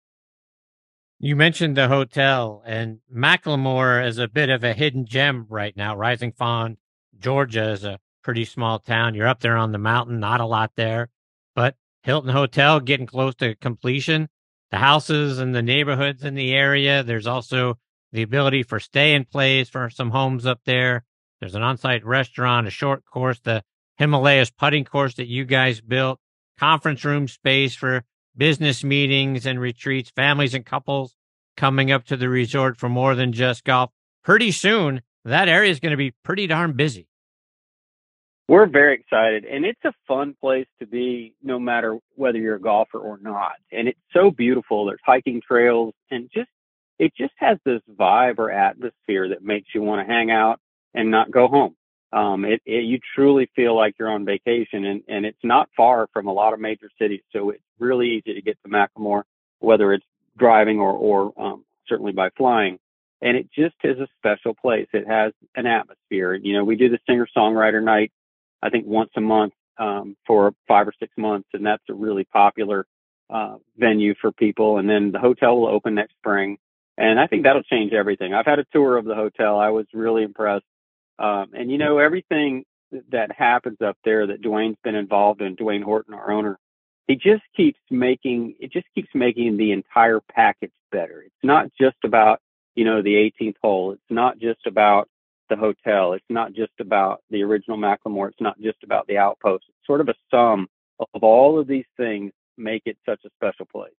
You mentioned the hotel, and Macklemore is a bit of a hidden gem right now. Rising Fawn, Georgia is a pretty small town. You're up there on the mountain, not a lot there, but Hilton Hotel getting close to completion. The houses and the neighborhoods in the area. There's also the ability for stay in place for some homes up there. There's an on-site restaurant, a short course, the Himalayas putting course that you guys built, conference room space for business meetings and retreats, families and couples coming up to the resort for more than just golf. Pretty soon, that area is going to be pretty darn busy. We're very excited, and it's a fun place to be no matter whether you're a golfer or not. And it's so beautiful. There's hiking trails, and just it just has this vibe or atmosphere that makes you want to hang out and not go home. Um, it, it, you truly feel like you're on vacation, and, and it's not far from a lot of major cities. So it's really easy to get to Macklemore, whether it's driving or, or um, certainly by flying. And it just is a special place. It has an atmosphere. You know, we do the singer-songwriter night, I think once a month. um, for five or six months, and that's a really popular uh, venue for people. And then the hotel will open next spring, and I think that'll change everything. I've had a tour of the hotel. I was really impressed. Um, and, you know, everything that happens up there that Dwayne's been involved in, Dwayne Horton, our owner, he just keeps making, it just keeps making the entire package better. It's not just about, you know, the eighteenth hole. It's not just about the hotel. It's not just about the original Macklemore. It's not just about the Outpost. It's sort of a sum of all of these things make it such a special place.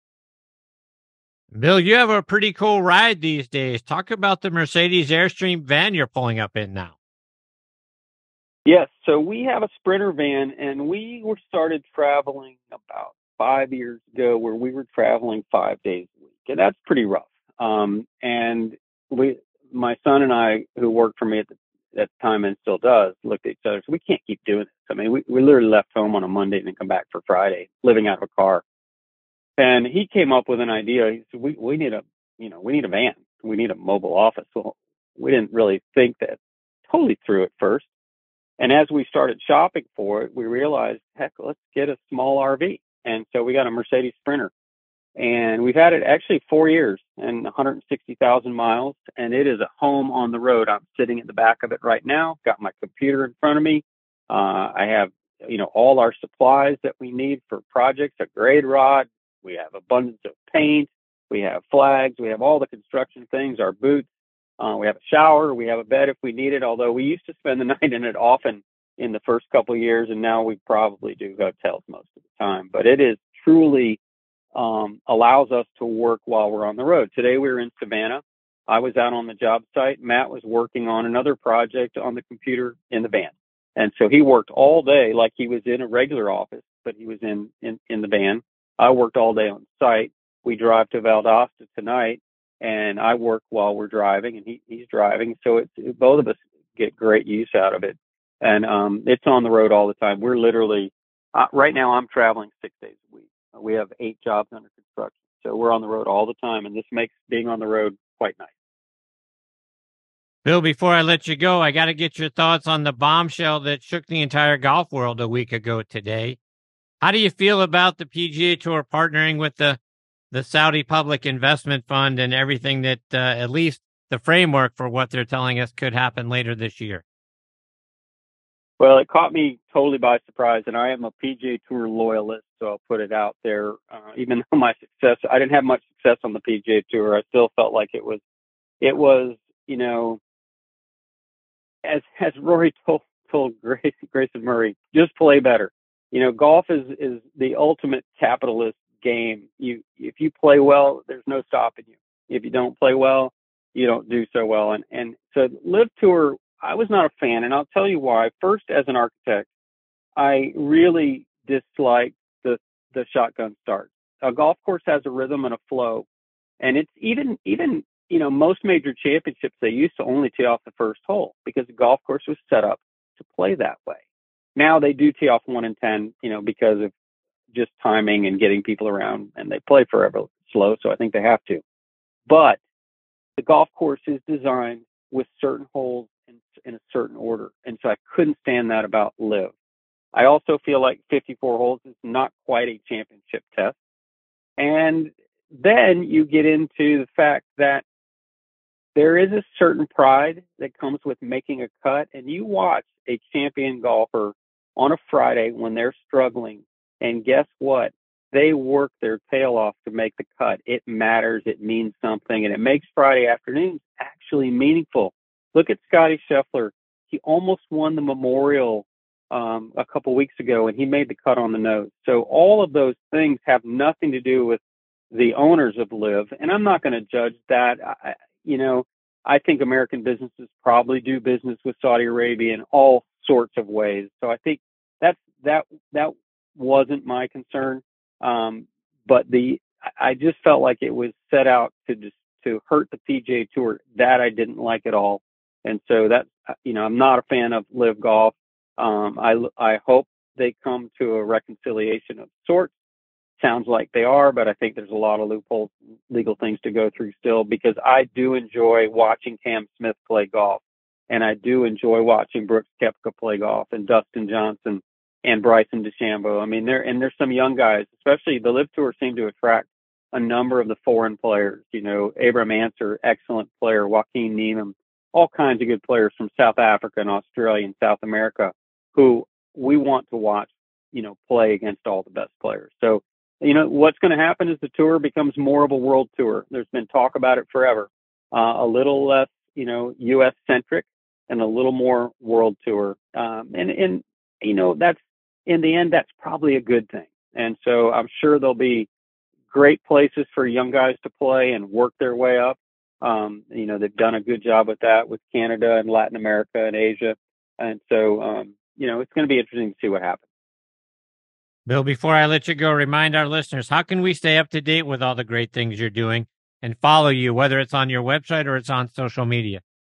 Bill, you have a pretty cool ride these days. Talk about the Mercedes Airstream van you're pulling up in now. Yes, so we have a Sprinter van, and we were started traveling about five years ago, where we were traveling five days a week, and that's pretty rough. Um, and we, my son and I, who worked for me at the, at the time and still does, looked at each other. So we can't keep doing this. I mean, we, we literally left home on a Monday and then come back for Friday, living out of a car. And he came up with an idea. He said, "We we need a you know we need a van. We need a mobile office." Well, we didn't really think that totally through at first. And as we started shopping for it, we realized, heck, let's get a small R V. And so we got a Mercedes Sprinter. And we've had it actually four years and one hundred sixty thousand miles. And it is a home on the road. I'm sitting at the back of it right now, got my computer in front of me. Uh, I have, you know, all our supplies that we need for projects, a grade rod. We have abundance of paint. We have flags. We have all the construction things, our boots. Uh, we have a shower. We have a bed if we need it, although we used to spend the night in it often in the first couple of years, and now we probably do hotels most of the time. But it is truly um, allows us to work while we're on the road. Today we were in Savannah. I was out on the job site. Matt was working on another project on the computer in the van. And so he worked all day like he was in a regular office, but he was in, in, in the van. I worked all day on site. We drive to Valdosta tonight, and I work while we're driving, and he, he's driving. So it's, both of us get great use out of it. And um, it's on the road all the time. We're literally, uh, right now I'm traveling six days a week. We have eight jobs under construction. So we're on the road all the time, and this makes being on the road quite nice. Bill, before I let you go, I got to get your thoughts on the bombshell that shook the entire golf world a week ago today. How do you feel about the P G A Tour partnering with the, the Saudi Public Investment Fund and everything that, uh, at least the framework for what they're telling us could happen later this year? Well, it caught me totally by surprise, and I am a P G A Tour loyalist, so I'll put it out there. Uh, even though my success, I didn't have much success on the P G A Tour, I still felt like it was, it was, you know, as as Rory told told Grace, Grayson Murray, just play better. You know, golf is is the ultimate capitalist game. You if you play well, there's no stopping you. If you don't play well, you don't do so well. And and so Live Tour, I was not a fan, and I'll tell you why. First, as an architect, I really dislike the the shotgun start. A golf course has a rhythm and a flow, and it's even even you know most major championships, they used to only tee off the first hole because the golf course was set up to play that way. Now they do tee off one and ten, you know, because of just timing and getting people around, and they play forever slow, so I think they have to. But the golf course is designed with certain holes in, in a certain order, and so I couldn't stand that about Live. I also feel like fifty-four holes is not quite a championship test. And then you get into the fact that there is a certain pride that comes with making a cut, and you watch a champion golfer on a Friday when they're struggling, and guess what? They work their tail off to make the cut. It matters. It means something, and it makes Friday afternoons actually meaningful. Look at Scotty Scheffler. He almost won the Memorial um, a couple weeks ago, and he made the cut on the nose. So all of those things have nothing to do with the owners of Live, and I'm not going to judge that. I, you know, I think American businesses probably do business with Saudi Arabia in all sorts of ways. So I think that's, that, that wasn't my concern. Um, but the, I just felt like it was set out to just, to hurt the P G A Tour. That I didn't like at all. And so that, you know, I'm not a fan of Live Golf. Um, I, I hope they come to a reconciliation of sorts. Sounds like they are, but I think there's a lot of loopholes, legal things to go through still, because I do enjoy watching Cam Smith play golf, and I do enjoy watching Brooks Koepka play golf and Dustin Johnson. and Bryson DeChambeau. I mean, there and there's some young guys, especially the Live Tour seem to attract a number of the foreign players. You know, Abraham Ancer, excellent player, Joaquin Niemann, all kinds of good players from South Africa and Australia and South America who we want to watch, you know, play against all the best players. So, you know, what's going to happen is the tour becomes more of a world tour. There's been talk about it forever. Uh, a little less, you know, U S centric and a little more world tour. Um, and, and, you know, that's in the end, that's probably a good thing. And so I'm sure there'll be great places for young guys to play and work their way up. Um, you know, they've done a good job with that with Canada and Latin America and Asia. And so, um, you know, it's going to be interesting to see what happens. Bill, before I let you go, remind our listeners, how can we stay up to date with all the great things you're doing and follow you, whether it's on your website or it's on social media?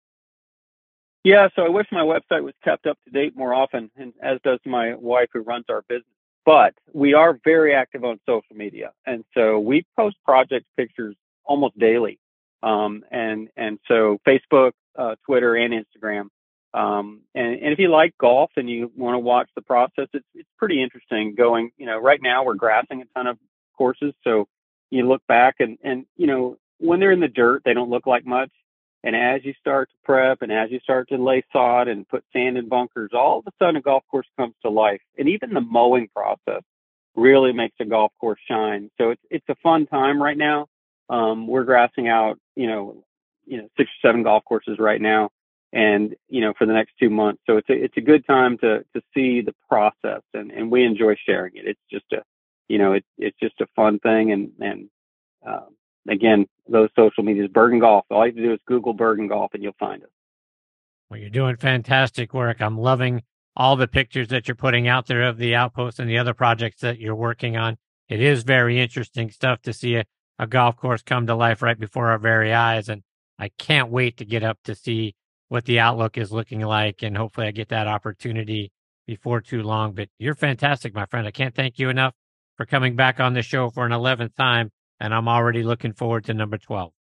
Yeah, so I wish my website was kept up to date more often, and as does my wife who runs our business. But we are very active on social media. And so we post project pictures almost daily. Um, and, and so Facebook, uh, Twitter, and Instagram. Um, and, and if you like golf and you want to watch the process, it's, it's pretty interesting going, you know, right now we're grassing a ton of courses. So you look back and, and, you know, when they're in the dirt, they don't look like much. And as you start to prep and as you start to lay sod and put sand in bunkers, all of a sudden a golf course comes to life. And even the mowing process really makes a golf course shine. So it's, it's a fun time right now. Um, we're grassing out, you know, you know, six or seven golf courses right now. And, you know, for the next two months. So it's a, it's a good time to, to see the process and, and we enjoy sharing it. It's just a, you know, it, it's just a fun thing. And, and, um, again, those social medias, Bergen Golf, all you have to do is Google Bergen Golf and you'll find us. Well, you're doing fantastic work. I'm loving all the pictures that you're putting out there of the Outpost and the other projects that you're working on. It is very interesting stuff to see a, a golf course come to life right before our very eyes. And I can't wait to get up to see what the outlook is looking like. And hopefully I get that opportunity before too long. But you're fantastic, my friend. I can't thank you enough for coming back on the show for an eleventh time. And I'm already looking forward to number twelve.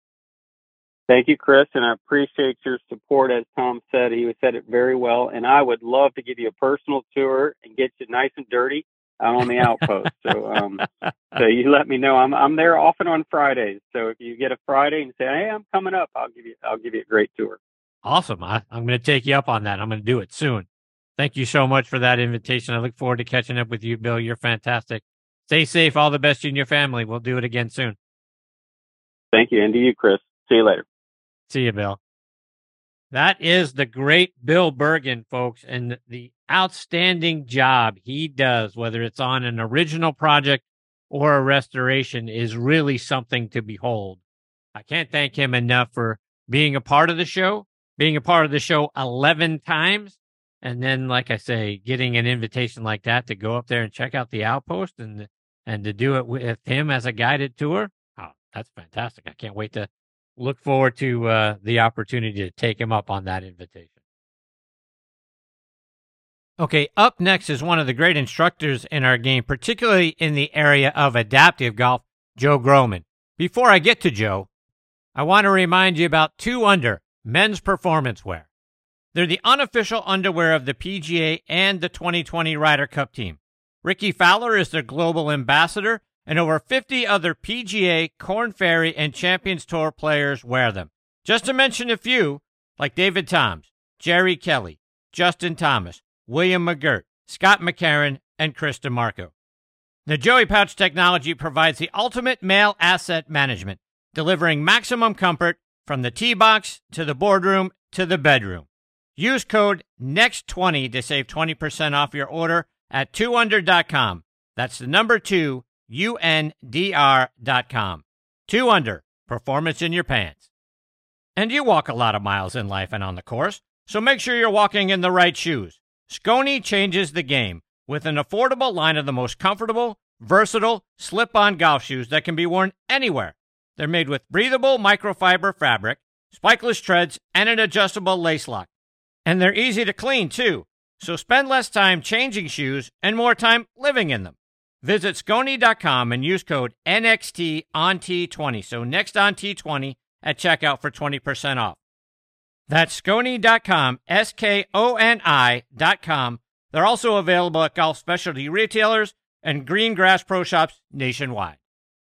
Thank you, Chris. And I appreciate your support. As Tom said, he said it very well. And I would love to give you a personal tour and get you nice and dirty out on the Outpost. so, um, so you let me know. I'm, I'm there often on Fridays. So if you get a Friday and say, hey, I'm coming up, I'll give you, I'll give you a great tour. Awesome. I, I'm going to take you up on that. I'm going to do it soon. Thank you so much for that invitation. I look forward to catching up with you, Bill. You're fantastic. Stay safe. All the best to you and your family. We'll do it again soon. Thank you. And to you, Chris. See you later. See you, Bill. That is the great Bill Bergen, folks, and the outstanding job he does, whether it's on an original project or a restoration, is really something to behold. I can't thank him enough for being a part of the show, being a part of the show eleven times. And then, like I say, getting an invitation like that to go up there and check out the Outpost and, and to do it with him as a guided tour. Oh, that's fantastic. I can't wait to look forward to uh, the opportunity to take him up on that invitation. Okay, up next is one of the great instructors in our game, particularly in the area of adaptive golf, Joe Grohman. Before I get to Joe, I want to remind you about Two Under men's performance wear. They're the unofficial underwear of the P G A and the twenty twenty Ryder Cup team. Ricky Fowler is their global ambassador, and over fifty other P G A, Korn Ferry, and Champions Tour players wear them. Just to mention a few, like David Toms, Jerry Kelly, Justin Thomas, William McGirt, Scott McCarron, and Chris DeMarco. The Joey Pouch technology provides the ultimate male asset management, delivering maximum comfort from the tee box to the boardroom to the bedroom. Use code next twenty to save twenty percent off your order at two under dot com. That's the number two, U N D R dot com. Two Under, performance in your pants. And you walk a lot of miles in life and on the course, so make sure you're walking in the right shoes. Skoni changes the game with an affordable line of the most comfortable, versatile, slip-on golf shoes that can be worn anywhere. They're made with breathable microfiber fabric, spikeless treads, and an adjustable lace lock. And they're easy to clean, too, so spend less time changing shoes and more time living in them. Visit Skoni dot com and use code N X T on T twenty, so next on T twenty at checkout for twenty percent off. That's Skoni dot com, S K O N I dot com, They're also available at golf specialty retailers and green grass pro shops nationwide.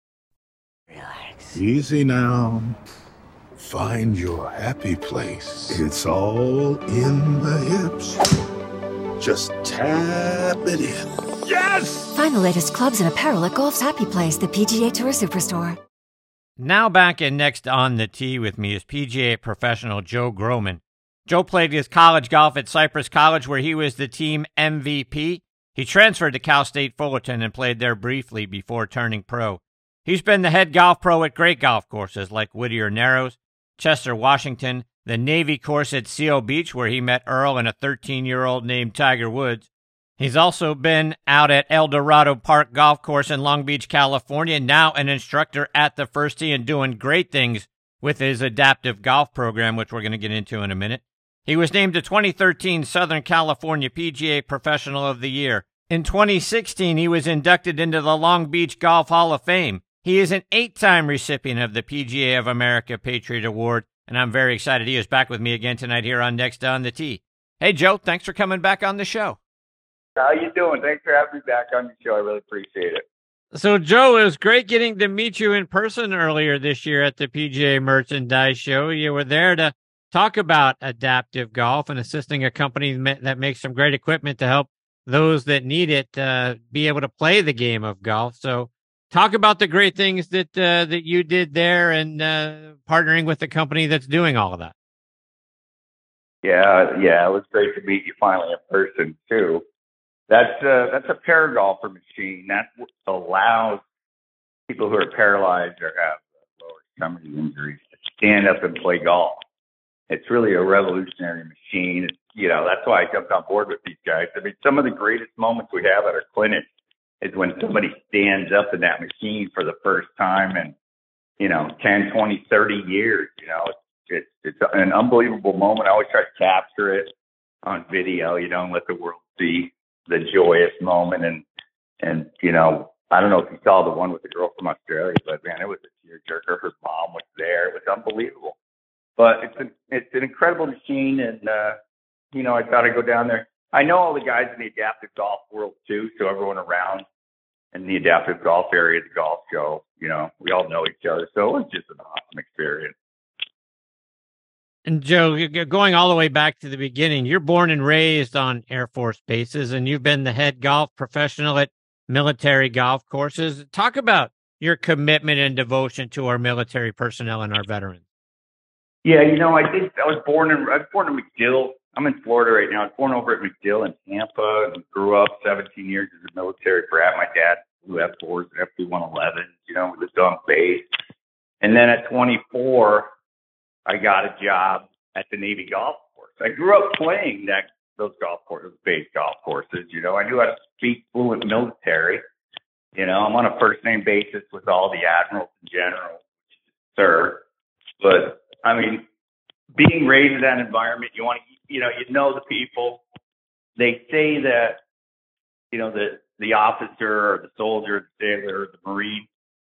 Relax. Easy now. Find your happy place. It's all in the hips. Just tap it in. Yes! Find the latest clubs and apparel at Golf's Happy Place, the P G A Tour Superstore. Now back and next on the tee with me is P G A professional Joe Grohman. Joe played his college golf at Cypress College, where he was the team M V P. He transferred to Cal State Fullerton and played there briefly before turning pro. He's been the head golf pro at great golf courses like Whittier Narrows, Chester, Washington, the Navy course at Seal Beach, where he met Earl and a thirteen-year-old named Tiger Woods. He's also been out at El Dorado Park Golf Course in Long Beach, California, now an instructor at the First Tee and doing great things with his adaptive golf program, which we're going to get into in a minute. He was named the twenty thirteen Southern California P G A Professional of the Year. In twenty sixteen, he was inducted into the Long Beach Golf Hall of Fame. He is an eight-time recipient of the P G A of America Patriot Award, and I'm very excited he is back with me again tonight here on Next on the Tee. Hey, Joe, thanks for coming back on the show. How you doing? Thanks for having me back on the show. I really appreciate it. So, Joe, it was great getting to meet you in person earlier this year at the P G A Merchandise Show. You were there to talk about adaptive golf and assisting a company that makes some great equipment to help those that need it uh, be able to play the game of golf. So talk about the great things that uh, that you did there and uh, partnering with the company that's doing all of that. Yeah, yeah, it was great to meet you finally in person, too. That's, uh, that's a paragolfer machine. That allows people who are paralyzed or have lower extremity injuries to stand up and play golf. It's really a revolutionary machine. It's, you know, that's why I jumped on board with these guys. I mean, some of the greatest moments we have at our clinic is when somebody stands up in that machine for the first time in, you know, ten, twenty, thirty years. You know, it's, it's, it's an unbelievable moment. I always try to capture it on video, you know, and let the world see the joyous moment. And, and, you know, I don't know if you saw the one with the girl from Australia, but man, it was a tearjerker. Her mom was there. It was unbelievable. But it's an, it's an incredible machine, and, uh, you know, I thought I'd go down there. I know all the guys in the adaptive golf world, too, so everyone around in the adaptive golf area at the golf show, you know, we all know each other, so it was just an awesome experience. And, Joe, going all the way back to the beginning, you're born and raised on Air Force bases, and you've been the head golf professional at military golf courses. Talk about your commitment and devotion to our military personnel and our veterans. Yeah, you know, I think I was born in I was born in MacDill. I'm in Florida right now. I was born over at MacDill in Tampa and grew up seventeen years as a military brat. My dad flew F fours and F B one elevens. You know, we lived on base. And then at twenty-four, I got a job at the Navy golf course. I grew up playing that those golf courses, base golf courses. You know, I knew how to speak fluent military. You know, I'm on a first name basis with all the admirals and generals, sir. But I mean, being raised in that environment, you want to, you know, you know the people. They say that, you know, the the officer or the soldier, the sailor, or the Marine,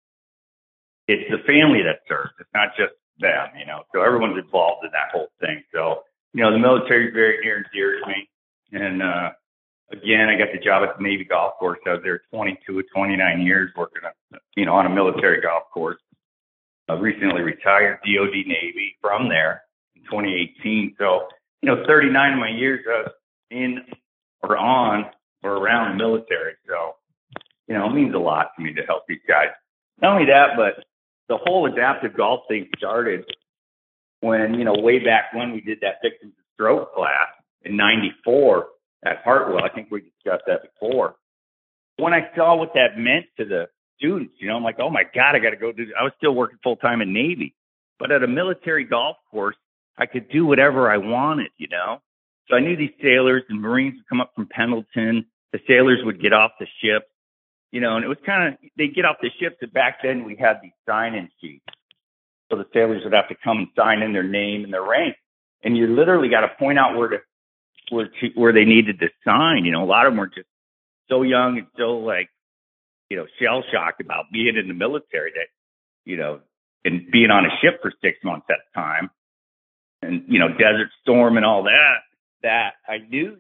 it's the family that serves. It's not just them, you know. So everyone's involved in that whole thing. So, you know, the military is very near and dear to me. And uh, again, I got the job at the Navy golf course. I was there twenty-two, twenty-nine years working, on, you know, on a military golf course. I recently retired D O D Navy from there in twenty eighteen. So, you know, thirty-nine of my years uh, in or on or around the military. So, you know, it means a lot to me to help these guys. Not only that, but the whole adaptive golf thing started when, you know, way back when we did that victims of stroke class in ninety-four at Hartwell. I think we discussed that before. When I saw what that meant to the students, you know, I'm like, oh my God, I got to go do. I was still working full time in Navy, but at a military golf course, I could do whatever I wanted, you know. So I knew these sailors and Marines would come up from Pendleton. The sailors would get off the ship, you know, and it was kind of, they'd get off the ships. And back then we had these sign-in sheets. So the sailors would have to come and sign in their name and their rank. And you literally got to point out where to, where to, where they needed to sign. You know, a lot of them were just so young and so like, you know, shell shocked about being in the military that, you know, and being on a ship for six months at a time and, you know, Desert Storm and all that, that I knew these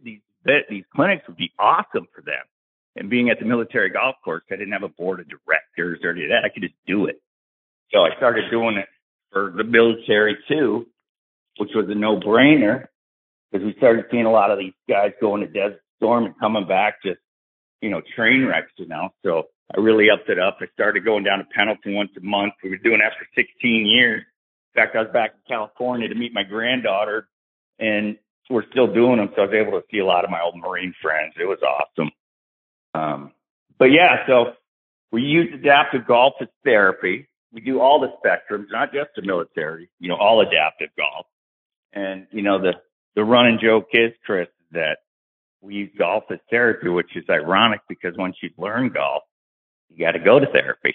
these clinics would be awesome for them. And being at the military golf course, I didn't have a board of directors or any of that. I could just do it. So I started doing it for the military too, which was a no-brainer because we started seeing a lot of these guys going to Desert Storm and coming back just, you know, train wrecks, you know. So I really upped it up. I started going down to Pendleton once a month. We were doing that for sixteen years. In fact, I was back in California to meet my granddaughter, and we're still doing them. So I was able to see a lot of my old Marine friends. It was awesome. Um, but yeah, so we use adaptive golf as therapy. We do all the spectrums, not just the military, you know, all adaptive golf. And, you know, the, the running joke is, Chris, that we use golf as therapy, which is ironic because once you learn golf, you got to go to therapy.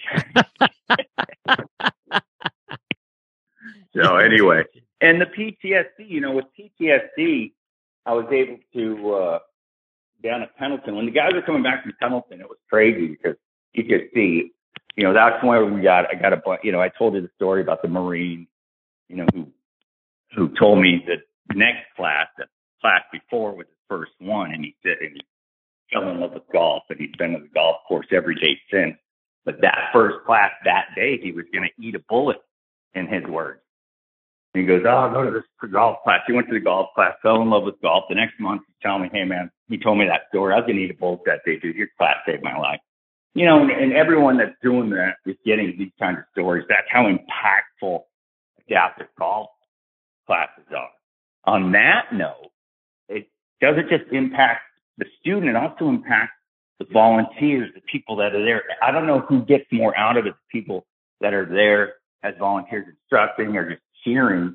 So anyway, and the P T S D, you know, with P T S D, I was able to, uh, down at Pendleton, when the guys were coming back from Pendleton, it was crazy because you could see, you know, that's where we got, I got a, you know, I told you the story about the Marine, you know, who, who told me that the next class, the class before was his first one, and he said, and he fell in love with golf, and he's been to the golf course every day since. But that first class that day, he was going to eat a bullet, in his words. And he goes, oh, I'll go to this golf class. He went to the golf class, fell in love with golf. The next month, he's telling me, hey, man, he told me that story. I was going to eat a bullet that day, dude. Your class saved my life. You know, and, and everyone that's doing that is getting these kinds of stories. That's how impactful adaptive golf classes are. On that note, it doesn't just impact the student, it also impacts the volunteers, the people that are there. I don't know who gets more out of it, the people that are there as volunteers instructing or just cheering,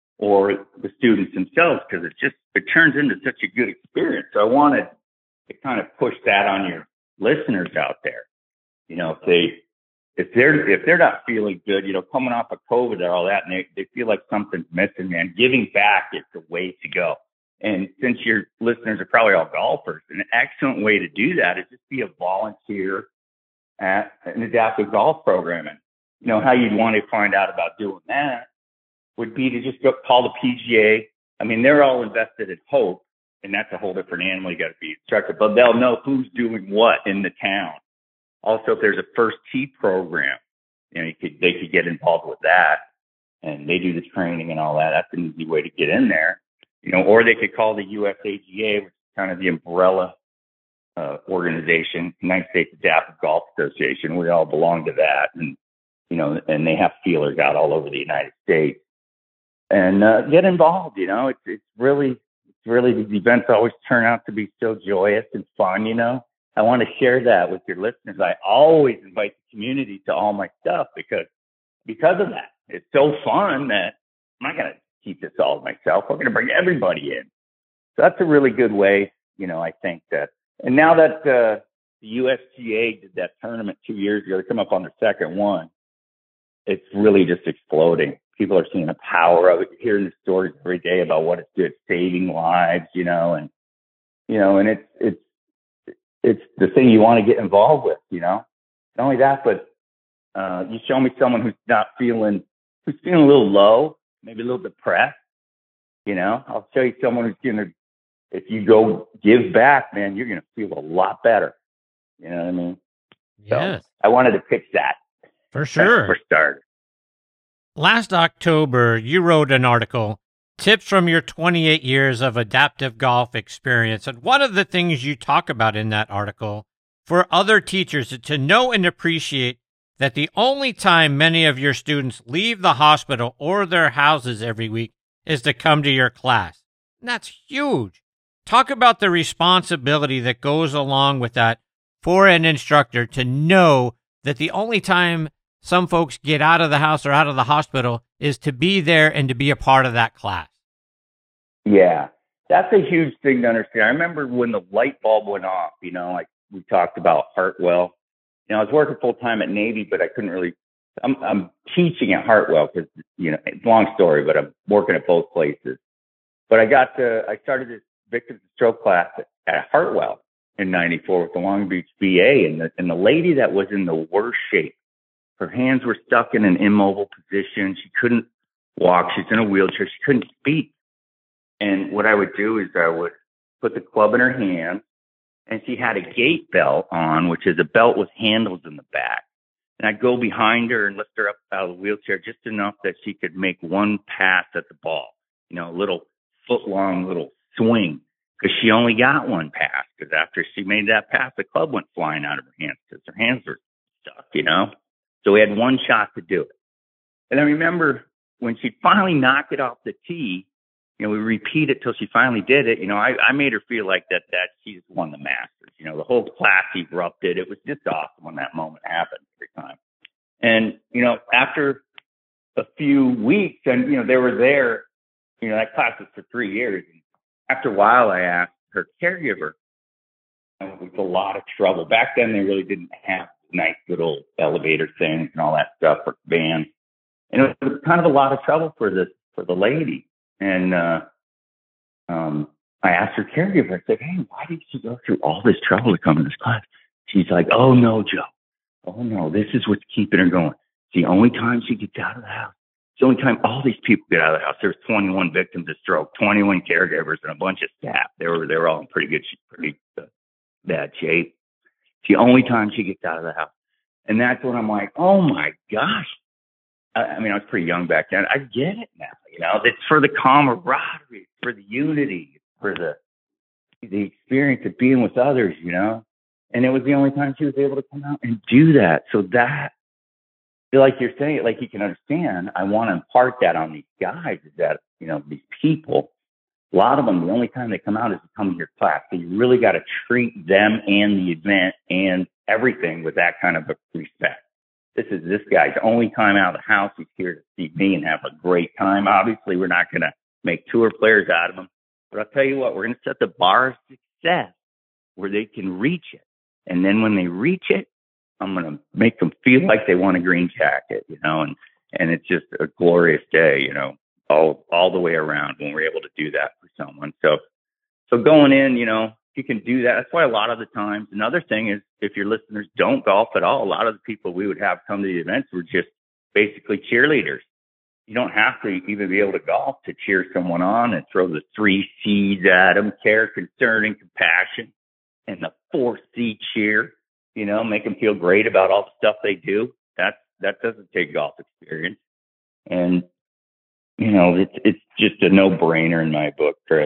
or the students themselves, because it just, it turns into such a good experience. So I wanted to kind of push that on your listeners out there. You know, if they, if they're, if they're not feeling good, you know, coming off of COVID and all that, and they, they feel like something's missing, man, giving back is the way to go. And since your listeners are probably all golfers, an excellent way to do that is just be a volunteer at an adaptive golf program. And, you know, how you'd want to find out about doing that would be to just go call the P G A. I mean, they're all invested in Hope, and that's a whole different animal. You got to be instructed, but they'll know who's doing what in the town. Also, if there's a first tee program, you know, you could, they could get involved with that, and they do the training and all that. That's an easy way to get in there, you know, or they could call the U S A G A, which is kind of the umbrella uh, organization, United States Adaptive Golf Association. We all belong to that, and, you know, and they have feelers out all over the United States. And uh, get involved, you know. It's it's really, it's really, these events always turn out to be so joyous and fun, you know. I want to share that with your listeners. I always invite the community to all my stuff because because of that. It's so fun that I'm not going to keep this all to myself. I'm going to bring everybody in. So that's a really good way, you know, I think that. And now that uh, the U S G A did that tournament two years ago, they come up on their second one, it's really just exploding. People are seeing the power of it, hearing the stories every day about what it's doing, saving lives, you know, and, you know, and it's, it's, it's the thing you want to get involved with, you know, not only that, but, uh, you show me someone who's not feeling, who's feeling a little low, maybe a little depressed, you know, I'll show you someone who's going to, if you go give back, man, you're going to feel a lot better. You know what I mean? Yes. So I wanted to pitch that. For sure. For starters. Last October, you wrote an article, Tips from Your twenty-eight Years of Adaptive Golf Experience. And one of the things you talk about in that article for other teachers is to know and appreciate that the only time many of your students leave the hospital or their houses every week is to come to your class. And that's huge. Talk about the responsibility that goes along with that for an instructor to know that the only time some folks get out of the house or out of the hospital is to be there and to be a part of that class. Yeah, that's a huge thing to understand. I remember when the light bulb went off, you know, like we talked about Hartwell. You know, I was working full time at Navy, but I couldn't really, I'm, I'm teaching at Hartwell because, you know, it's a long story, but I'm working at both places. But I got to, I started this victims of stroke class at, at Hartwell in ninety-four with the Long Beach V A. And the, and the lady that was in the worst shape, her hands were stuck in an immobile position. She couldn't walk. She's in a wheelchair. She couldn't speak. And what I would do is I would put the club in her hand, and she had a gate belt on, which is a belt with handles in the back. And I'd go behind her and lift her up out of the wheelchair just enough that she could make one pass at the ball, you know, a little foot-long little swing, because she only got one pass, because after she made that pass, the club went flying out of her hands because her hands were stuck, you know. So we had one shot to do it. And I remember when she finally knocked it off the tee, you know, we repeat it till she finally did it. You know, I, I made her feel like that, that she's won the Masters. You know, the whole class erupted. It was just awesome when that moment happened every time. And, you know, after a few weeks, and, you know, they were there, you know, that class was for three years. And after a while, I asked her caregiver, and it was a lot of trouble. Back then, they really didn't have nice little elevator things and all that stuff for bands. And it was kind of a lot of trouble for the, for the lady. And uh, um, I asked her caregiver, I said, hey, why did she go through all this trouble to come to this class? She's like, oh, no, Joe. Oh, no, this is what's keeping her going. It's the only time she gets out of the house. It's the only time all these people get out of the house. There's twenty-one victims of stroke, twenty-one caregivers, and a bunch of staff. They were they were all in pretty good, pretty uh, bad shape. It's the only time she gets out of the house. And that's when I'm like, oh, my gosh. I, I mean, I was pretty young back then. I get it now. You know, it's for the camaraderie, for the unity, for the the experience of being with others, you know. And it was the only time she was able to come out and do that. So that, like you're saying, like you can understand, I want to impart that on these guys, is that, you know, these people, a lot of them, the only time they come out is to come to your class. So you really got to treat them and the event and everything with that kind of a respect. This is this guy's only time out of the house. He's here to see me and have a great time. Obviously, we're not going to make tour players out of them. But I'll tell you what, we're going to set the bar of success where they can reach it. And then when they reach it, I'm going to make them feel like they want a green jacket, you know, and, and it's just a glorious day, you know, all, all the way around when we're able to do that for someone. So, so going in, you know, you can do that. That's why a lot of the times, another thing is if your listeners don't golf at all, a lot of the people we would have come to the events were just basically cheerleaders. You don't have to even be able to golf to cheer someone on and throw the three C's at them: care, concern, and compassion. And the four C cheer, you know, make them feel great about all the stuff they do. That, that doesn't take golf experience. And, you know, it's, it's just a no-brainer in my book, Chris.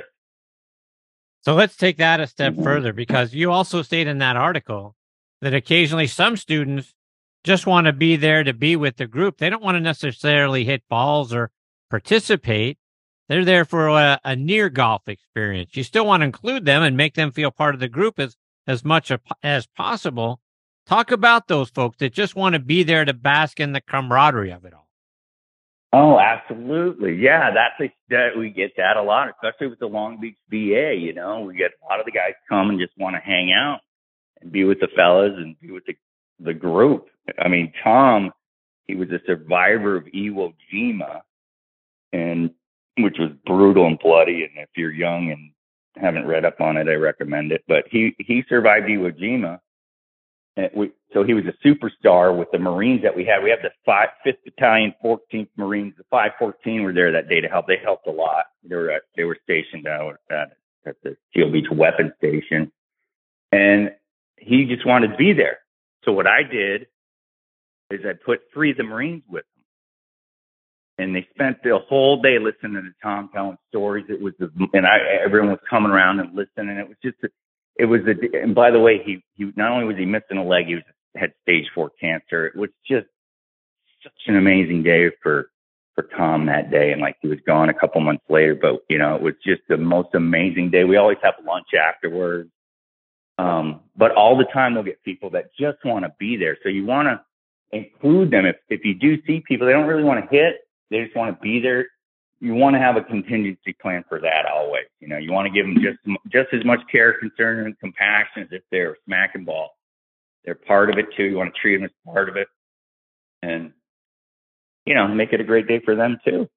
So let's take that a step Mm-hmm. further, because you also state in that article that occasionally some students just want to be there to be with the group. They don't want to necessarily hit balls or participate. They're there for a, a near golf experience. You still want to include them and make them feel part of the group as, as much a, as possible. Talk about those folks that just want to be there to bask in the camaraderie of it all. Oh, absolutely. Yeah, that's a, that we get that a lot, especially with the Long Beach V A. You know, we get a lot of the guys come and just want to hang out and be with the fellas and be with the, the group. I mean, Tom, he was a survivor of Iwo Jima, and which was brutal and bloody. And if you're young and haven't read up on it, I recommend it. But he, he survived Iwo Jima. And we, so he was a superstar with the Marines that we had. We have the five, fifth Battalion, fourteenth Marines. The five fourteen were there that day to help. They helped a lot. They were at, they were stationed out at, at the Seal Beach Weapons Station. And he just wanted to be there. So what I did is I put three of the Marines with him. And they spent the whole day listening to Tom telling stories. It was, the, and I, everyone was coming around and listening. And it was just, a, it was, a, and by the way, he, he, not only was he missing a leg, he was, had stage four cancer. It was just such an amazing day for, for Tom that day. And like, he was gone a couple months later, but you know, it was just the most amazing day. We always have lunch afterwards. Um, but all the time we'll get people that just want to be there. So you want to include them. If, if you do see people, they don't really want to hit, they just want to be there. You want to have a contingency plan for that always. You know, you want to give them just just as much care, concern, and compassion as if they're smacking ball. They're part of it too. You want to treat them as part of it, and you know, make it a great day for them too.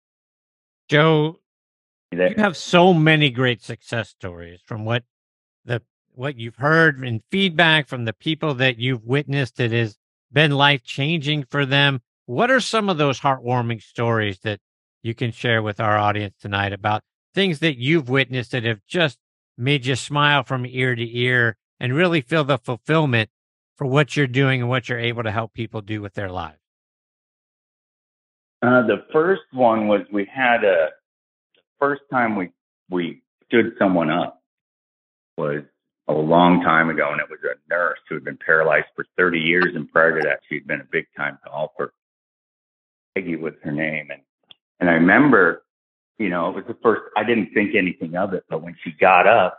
Joe, you have so many great success stories from what the what you've heard and feedback from the people that you've witnessed that has been life changing for them. What are some of those heartwarming stories that you can share with our audience tonight about things that you've witnessed that have just made you smile from ear to ear and really feel the fulfillment for what you're doing and what you're able to help people do with their lives? Uh, the first one was we had a, the first time we, we stood someone up was a long time ago, and it was a nurse who had been paralyzed for thirty years, and prior to that, she'd been a big time golfer. Peggy was her name. And, and I remember, you know, it was the first, I didn't think anything of it, but when she got up,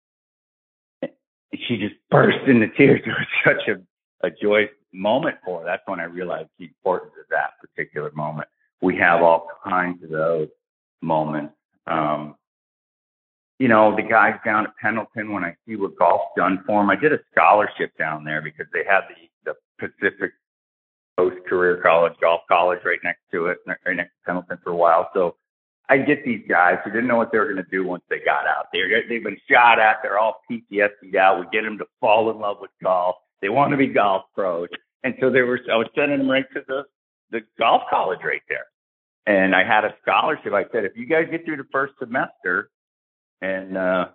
she just burst into tears. It was such a, a joyous moment for her. That's when I realized the importance of that particular moment. We have all kinds of those moments. Um, you know, the guys down at Pendleton, when I see what golf's done for them, I did a scholarship down there because they had the, the Pacific Coast Career College, Golf College right next to it, right next to Pendleton for a while. So I get these guys who didn't know what they were going to do once they got out there. They've been shot at. They're all P T S D'd out. We get them to fall in love with golf. They want to be golf pros. And so they were, I was sending them right to the, the golf college right there. And I had a scholarship. I said, if you guys get through the first semester and, uh,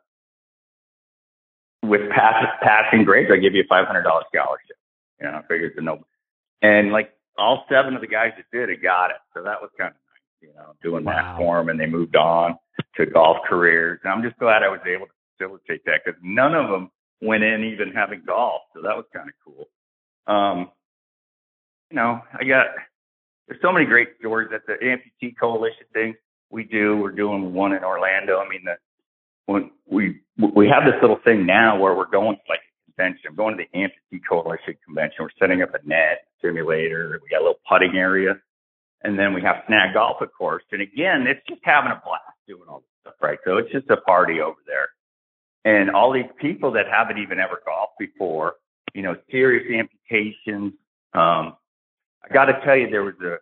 with pass, passing grades, I give you a five hundred dollars scholarship. You know, I figured it's a no. And like all seven of the guys that did it got it. So that was kind of, you know, doing wow. that for them, and they moved on to golf careers. And I'm just glad I was able to facilitate that because none of them went in even having golf. So that was kind of cool. Um, you know, I got, there's so many great stories at the Amputee Coalition thing we do. We're doing one in Orlando. I mean, the, when we, we have this little thing now where we're going to like a convention. I'm going to the Amputee Coalition convention. We're setting up a net simulator. We got a little putting area. And then we have Snag Golf, of course. And again, it's just having a blast doing all this stuff, right? So it's just a party over there. And all these people that haven't even ever golfed before, you know, serious amputations. Um, I got to tell you, there was a,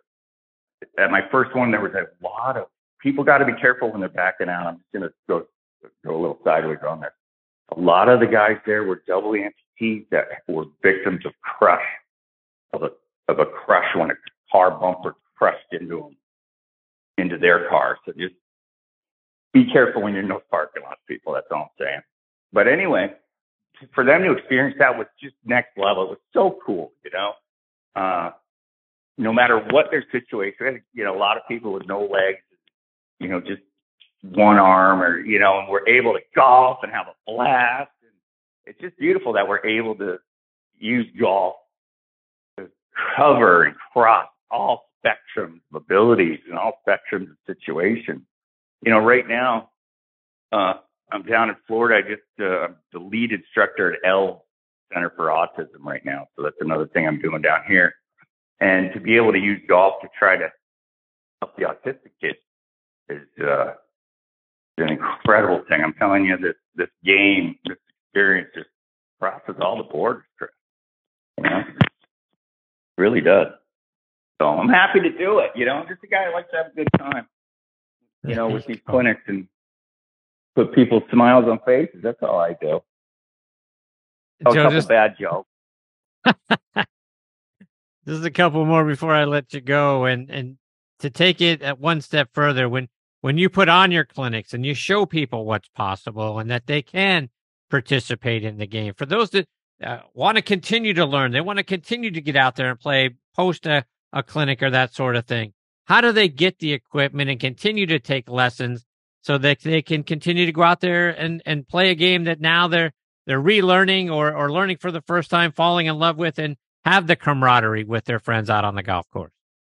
at my first one, there was a lot of, people got to be careful when they're backing out. I'm just going to go, go a little sideways on there. A lot of the guys there were double amputees that were victims of crush, of a, of a crush when a car bumper crushed into them, into their car. So just be careful when you're in those parking lots, people. That's all I'm saying. But anyway, for them to experience that was just next level. It was so cool, you know. Uh, no matter what their situation, you know, a lot of people with no legs, you know, just one arm, or you know, and we're able to golf and have a blast. And it's just beautiful that we're able to use golf to cover and cross all spectrums of abilities and all spectrums of situations. You know, right now, uh, I'm down in Florida. I just, uh, I'm the lead instructor at L Center for Autism right now. So that's another thing I'm doing down here. And to be able to use golf to try to help the autistic kids is, uh, an incredible thing. I'm telling you, this, this game, this experience just crosses all the borders, Chris. You know, it really does. So I'm happy to do it. You know, I'm just a guy who likes to have a good time, you know, with these clinics and put people's smiles on faces. That's all I do. Oh, Joe, a couple just... bad jokes. Just a couple more before I let you go. And, and to take it at one step further, when, when you put on your clinics and you show people what's possible and that they can participate in the game, for those that uh, want to continue to learn, they want to continue to get out there and play, post a, a clinic or that sort of thing. How do they get the equipment and continue to take lessons so that they can continue to go out there and, and play a game that now they're, they're relearning or, or learning for the first time, falling in love with, and have the camaraderie with their friends out on the golf course?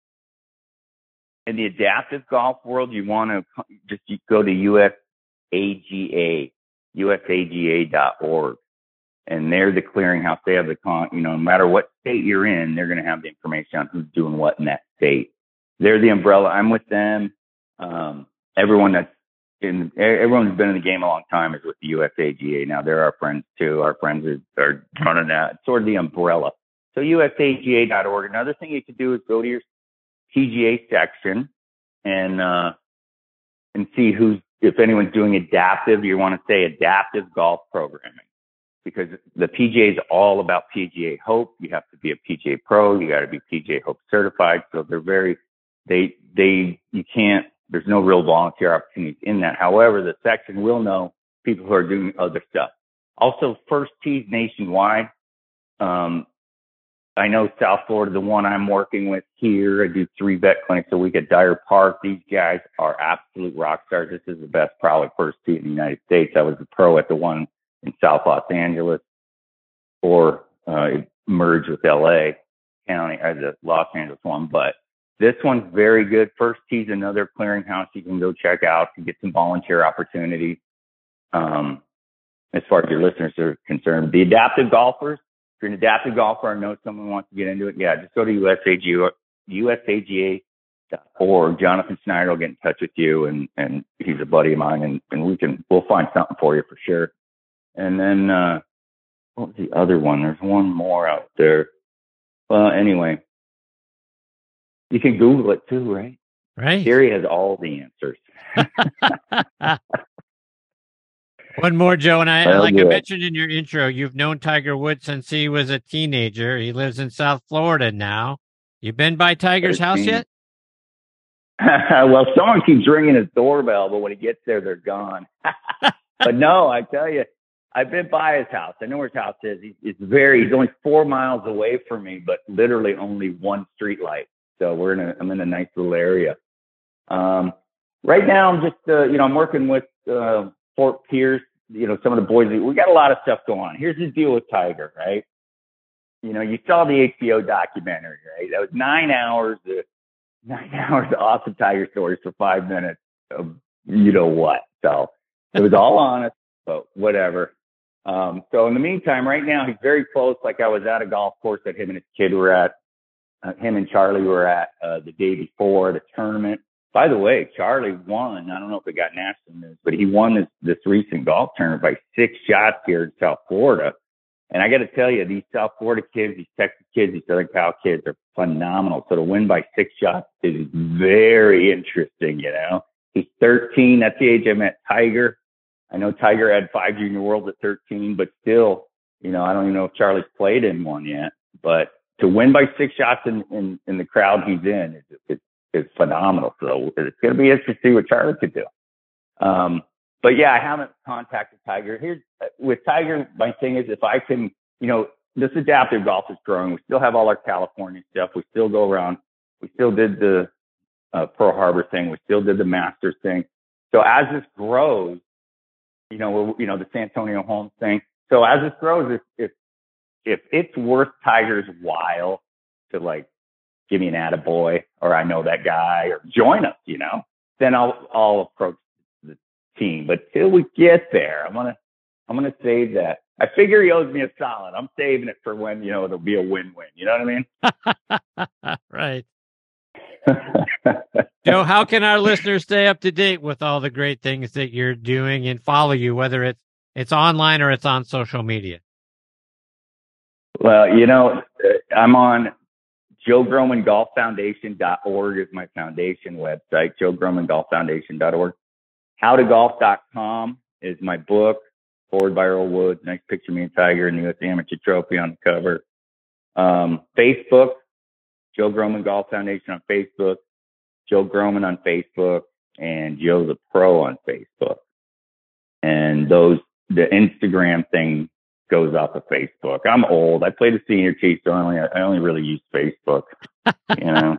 In the adaptive golf world, you want to just you go to U S A G A, U S A G A dot org. And they're the clearinghouse. They have the con, you know, no matter what state you're in, they're going to have the information on who's doing what in that state. They're the umbrella. I'm with them. Um, everyone that's in, everyone who's been in the game a long time is with the U S A G A. Now they're our friends too. Our friends are, are running that. It's sort of the umbrella. So U S A G A dot org. Another thing you could do is go to your P G A section and, uh, and see who's, if anyone's doing adaptive, you want to say adaptive golf programming, because the P G A is all about P G A Hope. You have to be a P G A pro. You got to be P G A Hope certified. So they're very, they, they, you can't, there's no real volunteer opportunities in that. However, the section will know people who are doing other stuff. Also, first tees nationwide. Um, I know South Florida, the one I'm working with here, I do three vet clinics a week at Dyer Park. These guys are absolute rock stars. This is the best probably first tee in the United States. I was a pro at the one in South Los Angeles, or uh, it merged with L A County, or the Los Angeles one. But this one's very good. First Tee's another clearinghouse you can go check out to get some volunteer opportunities. Um, as far as your listeners are concerned, the adaptive golfers, if you're an adaptive golfer or know someone who wants to get into it, yeah, just go to U S A G A, U S A G A dot org. Jonathan Snyder will get in touch with you, and, and he's a buddy of mine, and, and we can, we'll find something for you for sure. And then, uh, what was the other one? There's one more out there. Well, anyway, you can Google it too, right? Right. Gary has all the answers. One more, Joe, and I, Well, like good. I mentioned in your intro, you've known Tiger Woods since he was a teenager. He lives in South Florida now. You been by Tiger's house yet? Well, someone keeps ringing his doorbell, but when he gets there, they're gone. But no, I tell you, I've been by his house. I know where his house is. He's, it's very, he's only four miles away from me, but literally only one street light. So we're in a, I'm in a nice little area. Um, right now, I'm just, uh, you know, I'm working with, uh, Fort Pierce, you know, some of the boys. We got a lot of stuff going on. Here's the deal with Tiger, right? You know, you saw the H B O documentary, right? That was nine hours, of, nine hours of awesome Tiger stories for five minutes of you know what. So it was all honest, but whatever. Um, so in the meantime, right now, he's very close. Like I was at a golf course that him and his kid were at, uh, him and Charlie were at uh, the day before the tournament. By the way, Charlie won. I don't know if it got national news, but he won this, this recent golf tournament by six shots here in South Florida. And I got to tell you, these South Florida kids, these Texas kids, these Southern Cal kids are phenomenal. So to win by six shots is very interesting, you know. He's thirteen. That's the age I met Tiger. I know Tiger had five junior worlds at thirteen, but still, you know, I don't even know if Charlie's played in one yet. But to win by six shots in, in, in the crowd he's in is, is, is phenomenal. So it's going to be interesting to see what Charlie could do. Um, But yeah, I haven't contacted Tiger. Here's with Tiger, my thing is if I can, you know, this adaptive golf is growing. We still have all our California stuff. We still go around. We still did the uh, Pearl Harbor thing. We still did the Masters thing. So as this grows, you know, we're, you know, the San Antonio Holmes thing. So as this grows, if if if it's worth Tiger's while to like give me an attaboy, or I know that guy, or join us, you know, then I'll I'll approach team. But till we get there, I'm gonna I'm gonna save that. I figure he owes me a solid. I'm saving it for when, you know, it'll be a win-win. You know what I mean? Right. Joe, how can our listeners stay up to date with all the great things that you're doing and follow you, whether it's it's online or it's on social media? Well, you know, I'm on Joe Groman Golf Foundation dot org is my foundation website, Joe Groman Golf Foundation dot org. how to golf dot com is my book, forward by Earl Woods. Nice picture of me and Tiger and the U S Amateur Trophy on the cover. Um, Facebook, Joe Groman Golf Foundation on Facebook, Joe Groman on Facebook, and Joe the Pro on Facebook. And those, the Instagram thing goes off of Facebook. I'm old. I played the senior tee, so I only, I only really use Facebook, you know.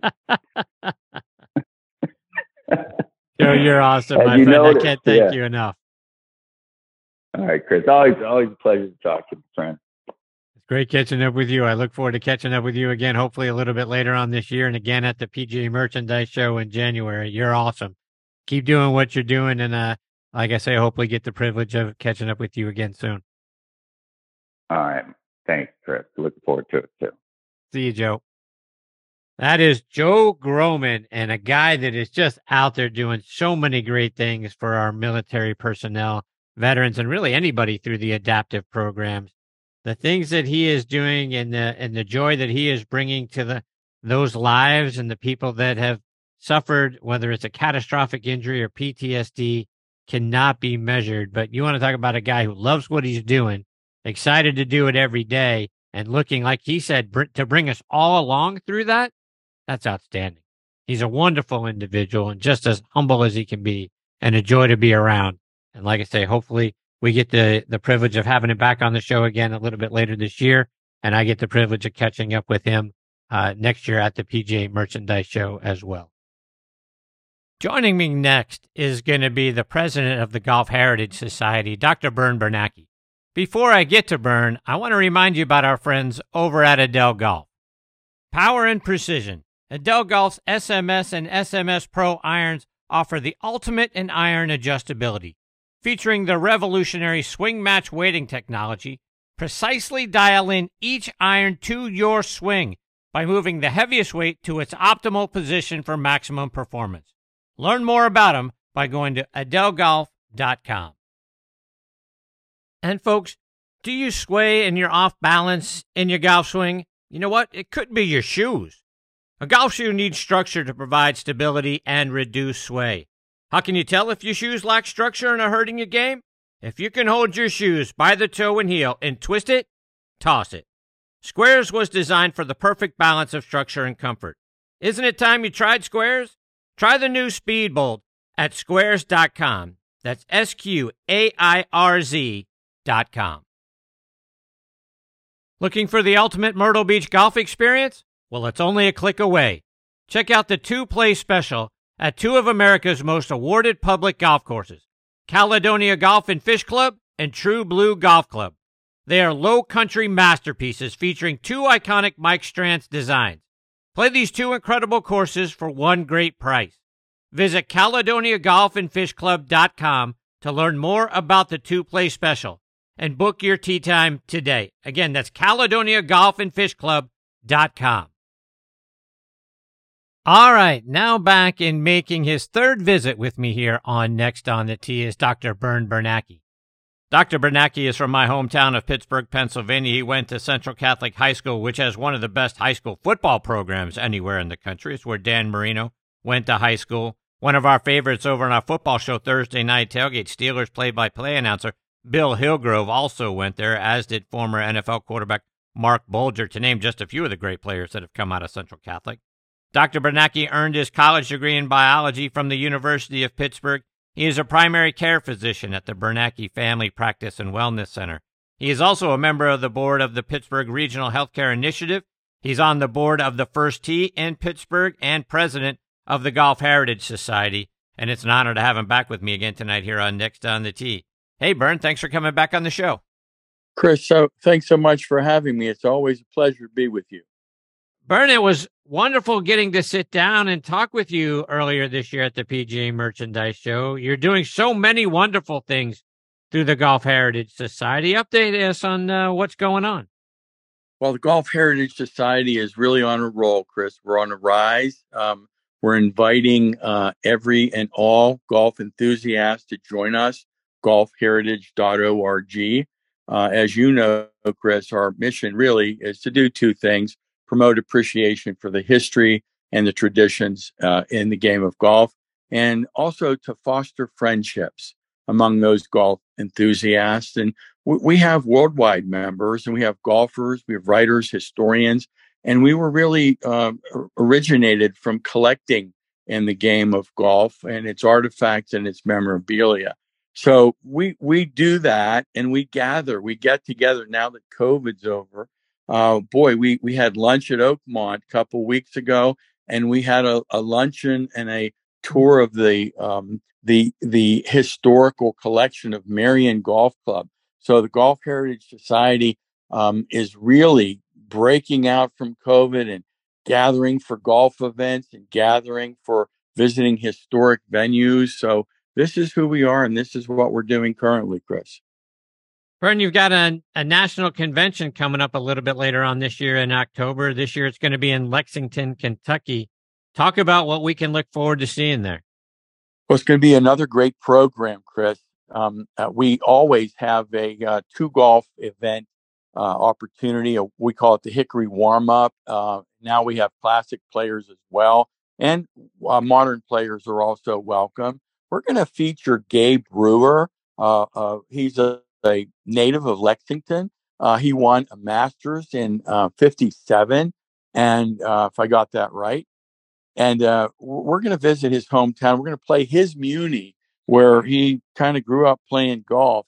Joe, you're awesome, As my you friend. noticed, I can't thank yeah. you enough. All right, Chris. Always, always a pleasure to talk to you, friend. It's great catching up with you. I look forward to catching up with you again, hopefully a little bit later on this year, and again at the P G A Merchandise Show in January. You're awesome. Keep doing what you're doing, and uh, like I say, hopefully get the privilege of catching up with you again soon. All right. Thanks, Chris. Looking forward to it, too. See you, Joe. That is Joe Groman, and a guy that is just out there doing so many great things for our military personnel, veterans, and really anybody through the adaptive programs. The things that he is doing and the and the joy that he is bringing to the those lives and the people that have suffered, whether it's a catastrophic injury or P T S D, cannot be measured. But you want to talk about a guy who loves what he's doing, excited to do it every day, and looking, like he said, br- to bring us all along through that. That's outstanding. He's a wonderful individual and just as humble as he can be, and a joy to be around. And like I say, hopefully we get the, the privilege of having him back on the show again a little bit later this year. And I get the privilege of catching up with him uh, next year at the P G A Merchandise Show as well. Joining me next is going to be the president of the Golf Heritage Society, Doctor Bern Bernacki. Before I get to Bern, I want to remind you about our friends over at Edel Golf. Power and precision. Edel Golf's S M S and S M S Pro irons offer the ultimate in iron adjustability. Featuring the revolutionary swing match weighting technology, precisely dial in each iron to your swing by moving the heaviest weight to its optimal position for maximum performance. Learn more about them by going to edel golf dot com. And folks, do you sway and you're off balance in your golf swing? You know what? It could be your shoes. A golf shoe needs structure to provide stability and reduce sway. How can you tell if your shoes lack structure and are hurting your game? If you can hold your shoes by the toe and heel and twist it, toss it. Squares was designed for the perfect balance of structure and comfort. Isn't it time you tried Squares? Try the new Speedbolt at squares dot com. That's S Q A I R Z dot com. Looking for the ultimate Myrtle Beach golf experience? Well, it's only a click away. Check out the two-play special at two of America's most awarded public golf courses, Caledonia Golf and Fish Club and True Blue Golf Club. They are low country masterpieces featuring two iconic Mike Strantz designs. Play these two incredible courses for one great price. Visit Caledonia Golf and Fish Club dot com to learn more about the two-play special and book your tee time today. Again, that's Caledonia Golf and Fish Club dot com. All right, now back in making his third visit with me here on Next on the Tee is Doctor Bern Bernacki. Doctor Bernacki is from my hometown of Pittsburgh, Pennsylvania. He went to Central Catholic High School, which has one of the best high school football programs anywhere in the country. It's where Dan Marino went to high school. One of our favorites over on our football show, Thursday Night Tailgate, Steelers play-by-play announcer Bill Hillgrove also went there, as did former N F L quarterback Mark Bulger, to name just a few of the great players that have come out of Central Catholic. Doctor Bernacki earned his college degree in biology from the University of Pittsburgh. He is a primary care physician at the Bernacki Family Practice and Wellness Center. He is also a member of the board of the Pittsburgh Regional Healthcare Initiative. He's on the board of the First Tee in Pittsburgh and president of the Golf Heritage Society. And it's an honor to have him back with me again tonight here on Next on the Tee. Hey, Bern, thanks for coming back on the show. Chris, so thanks so much for having me. It's always a pleasure to be with you. Bern, it was wonderful getting to sit down and talk with you earlier this year at the P G A Merchandise Show. You're doing so many wonderful things through the Golf Heritage Society. Update us on uh, what's going on. Well, the Golf Heritage Society is really on a roll, Chris. We're on a rise. Um, we're inviting uh, every and all golf enthusiasts to join us, golf heritage dot org. Uh, as you know, Chris, our mission really is to do two things: promote appreciation for the history and the traditions uh, in the game of golf, and also to foster friendships among those golf enthusiasts. And w- we have worldwide members, and we have golfers, we have writers, historians, and we were really uh, originated from collecting in the game of golf and its artifacts and its memorabilia. So we we do that, and we gather, we get together now that COVID's over. Uh, boy, we, we had lunch at Oakmont a couple weeks ago, and we had a, a luncheon and a tour of the um, the the historical collection of Marion Golf Club. So the Golf Heritage Society um, is really breaking out from COVID and gathering for golf events and gathering for visiting historic venues. So this is who we are, and this is what we're doing currently, Chris. Bern, you've got a, a national convention coming up a little bit later on this year in October. This year it's going to be in Lexington, Kentucky. Talk about what we can look forward to seeing there. Well, it's going to be another great program, Chris. Um, uh, we always have a uh, two golf event uh, opportunity. Uh, we call it the Hickory Warm-Up. Uh, now we have classic players as well, and uh, modern players are also welcome. We're going to feature Gabe Brewer. Uh, uh, he's a, a native of Lexington. Uh, he won a Masters in uh, fifty-seven, and uh, if I got that right. And uh, we're going to visit his hometown. We're going to play his Muni, where he kind of grew up playing golf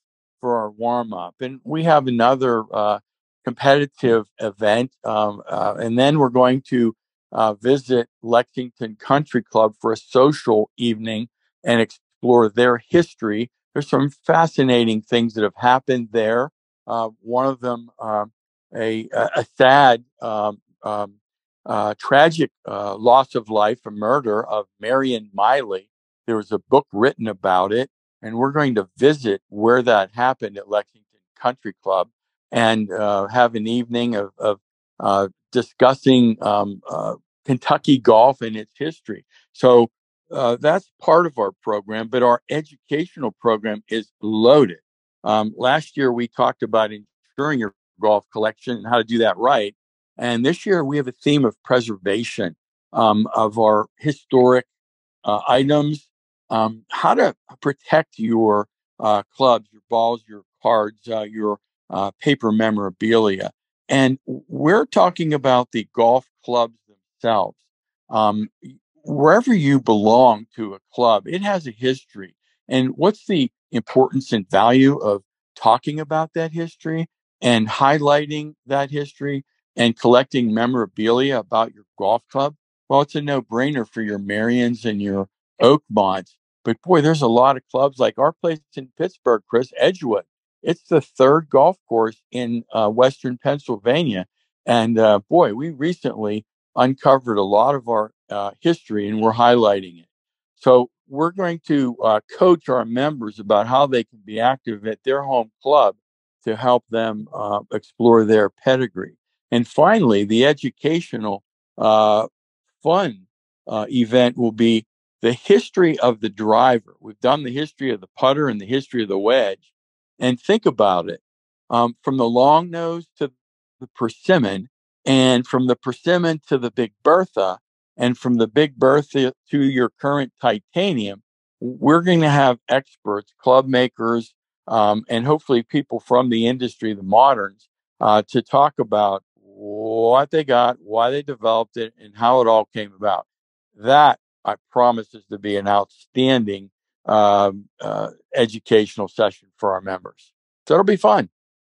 for our warm up. And we have another uh, competitive event. Um, uh, and then we're going to uh, visit Lexington Country Club for a social evening and explore their history. There's some fascinating things that have happened there. Uh, one of them, uh, a, a sad, um, um, uh, tragic uh, loss of life, a murder of Marion Miley. There was a book written about it, and we're going to visit where that happened at Lexington Country Club and uh, have an evening of, of uh, discussing um, uh, Kentucky golf and its history. So uh, that's part of our program, but our educational program is loaded. Um, last year, we talked about insuring your golf collection and how to do that right. And this year, we have a theme of preservation um, of our historic uh, items, um, how to protect your uh, clubs, your balls, your cards, uh, your uh, paper memorabilia. And we're talking about the golf clubs themselves. Um, wherever you belong to a club, it has a history. And what's the importance and value of talking about that history and highlighting that history and collecting memorabilia about your golf club? Well, it's a no-brainer for your Marions and your Oakmonts. But boy, there's a lot of clubs like our place in Pittsburgh, Chris, Edgewood. It's the third golf course in uh, Western Pennsylvania. And uh, boy, we recently uncovered a lot of our uh, history and we're highlighting it. So we're going to uh, coach our members about how they can be active at their home club to help them uh, explore their pedigree. And finally, the educational uh, fun uh, event will be the history of the driver. We've done the history of the putter and the history of the wedge. And think about it, um, from the long nose to the persimmon, and from the persimmon to the Big Bertha, and from the Big Bertha to your current titanium. We're going to have experts, club makers, um, and hopefully people from the industry, the moderns, uh, to talk about what they got, why they developed it, and how it all came about. That, I promise, is to be an outstanding um, uh, educational session for our members. So it'll be fun.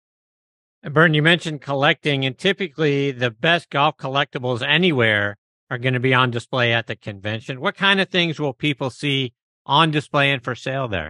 Burton, you mentioned collecting, and typically the best golf collectibles anywhere are going to be on display at the convention. What kind of things will people see on display and for sale there?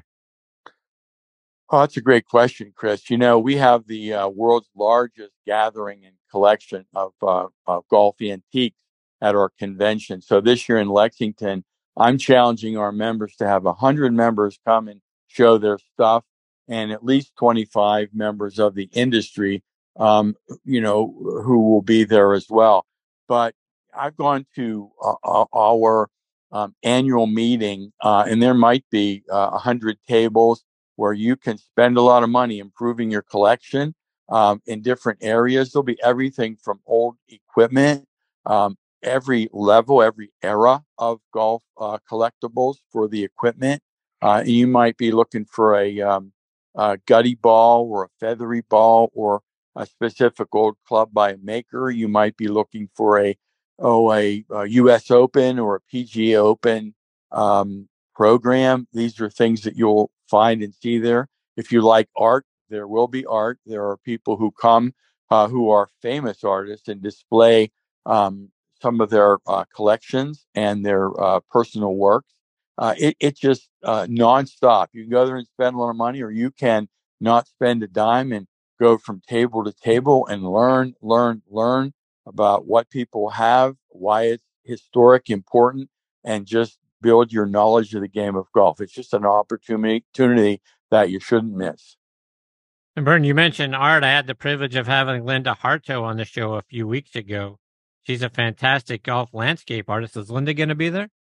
Oh, that's a great question, Chris. You know, we have the uh, world's largest gathering and collection of, uh, of golf antiques at our convention. So this year in Lexington, I'm challenging our members to have one hundred members come and show their stuff, and at least twenty-five members of the industry, um, you know, who will be there as well. But I've gone to uh, our um, annual meeting, uh, and there might be uh, one hundred tables where you can spend a lot of money improving your collection um, in different areas. There'll be everything from old equipment, um, every level, every era of golf uh, collectibles for the equipment. Uh, you might be looking for a, um, a gutty ball or a feathery ball or a specific old club by a maker. You might be looking for a oh a, a U S Open or a P G A Open um, program. These are things that you'll find and see there. If you like art, there will be art. There are people who come uh, who are famous artists and display um, some of their uh, collections and their uh, personal works. Uh, it, it just uh, nonstop. You can go there and spend a lot of money, or you can not spend a dime and go from table to table and learn, learn, learn about what people have, why it's historic, important, and just build your knowledge of the game of golf. It's just an opportunity that you shouldn't miss. And Burton, you mentioned art. I had the privilege of having Linda Harto on the show a few weeks ago. She's a fantastic golf landscape artist. Is Linda going to be there?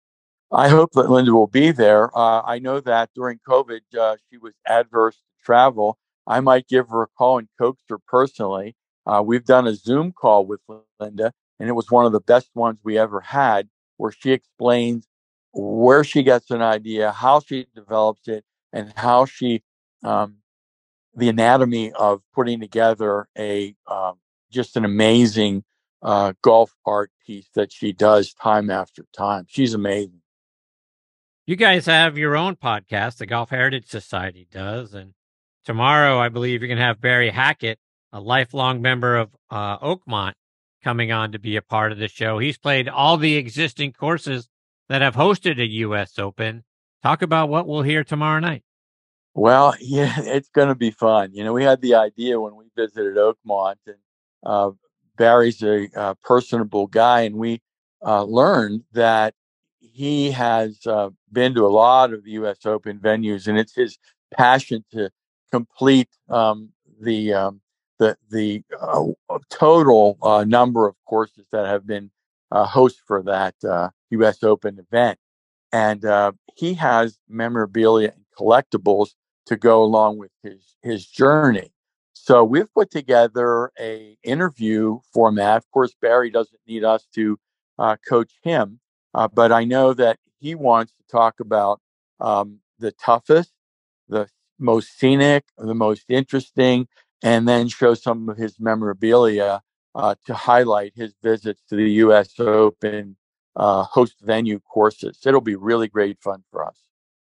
I hope that Linda will be there. Uh, I know that during COVID, uh, she was adverse to travel. I might give her a call and coax her personally. Uh, we've done a Zoom call with Linda, and it was one of the best ones we ever had, where she explains where she gets an idea, how she develops it, and how she, um, the anatomy of putting together a um, just an amazing uh, golf art piece that she does time after time. She's amazing. You guys have your own podcast, the Golf Heritage Society does, and tomorrow, I believe you're going to have Barry Hackett, a lifelong member of uh, Oakmont, coming on to be a part of the show. He's played all the existing courses that have hosted a U S Open. Talk about what we'll hear tomorrow night. Well, yeah, it's going to be fun. You know, we had the idea when we visited Oakmont, and uh, Barry's a uh, personable guy, and we uh, learned that he has uh, been to a lot of the U S Open venues, and it's his passion to complete um, the um, the the uh, total uh, number of courses that have been uh, host for that uh, U S Open event. And uh, he has memorabilia and collectibles to go along with his his journey. So we've put together a interview format. Of course, Barry doesn't need us to uh, coach him, uh, but I know that he wants to talk about um, the toughest, the most scenic, the most interesting, and then show some of his memorabilia uh, to highlight his visits to the U S Open uh, host venue courses. It'll be really great fun for us.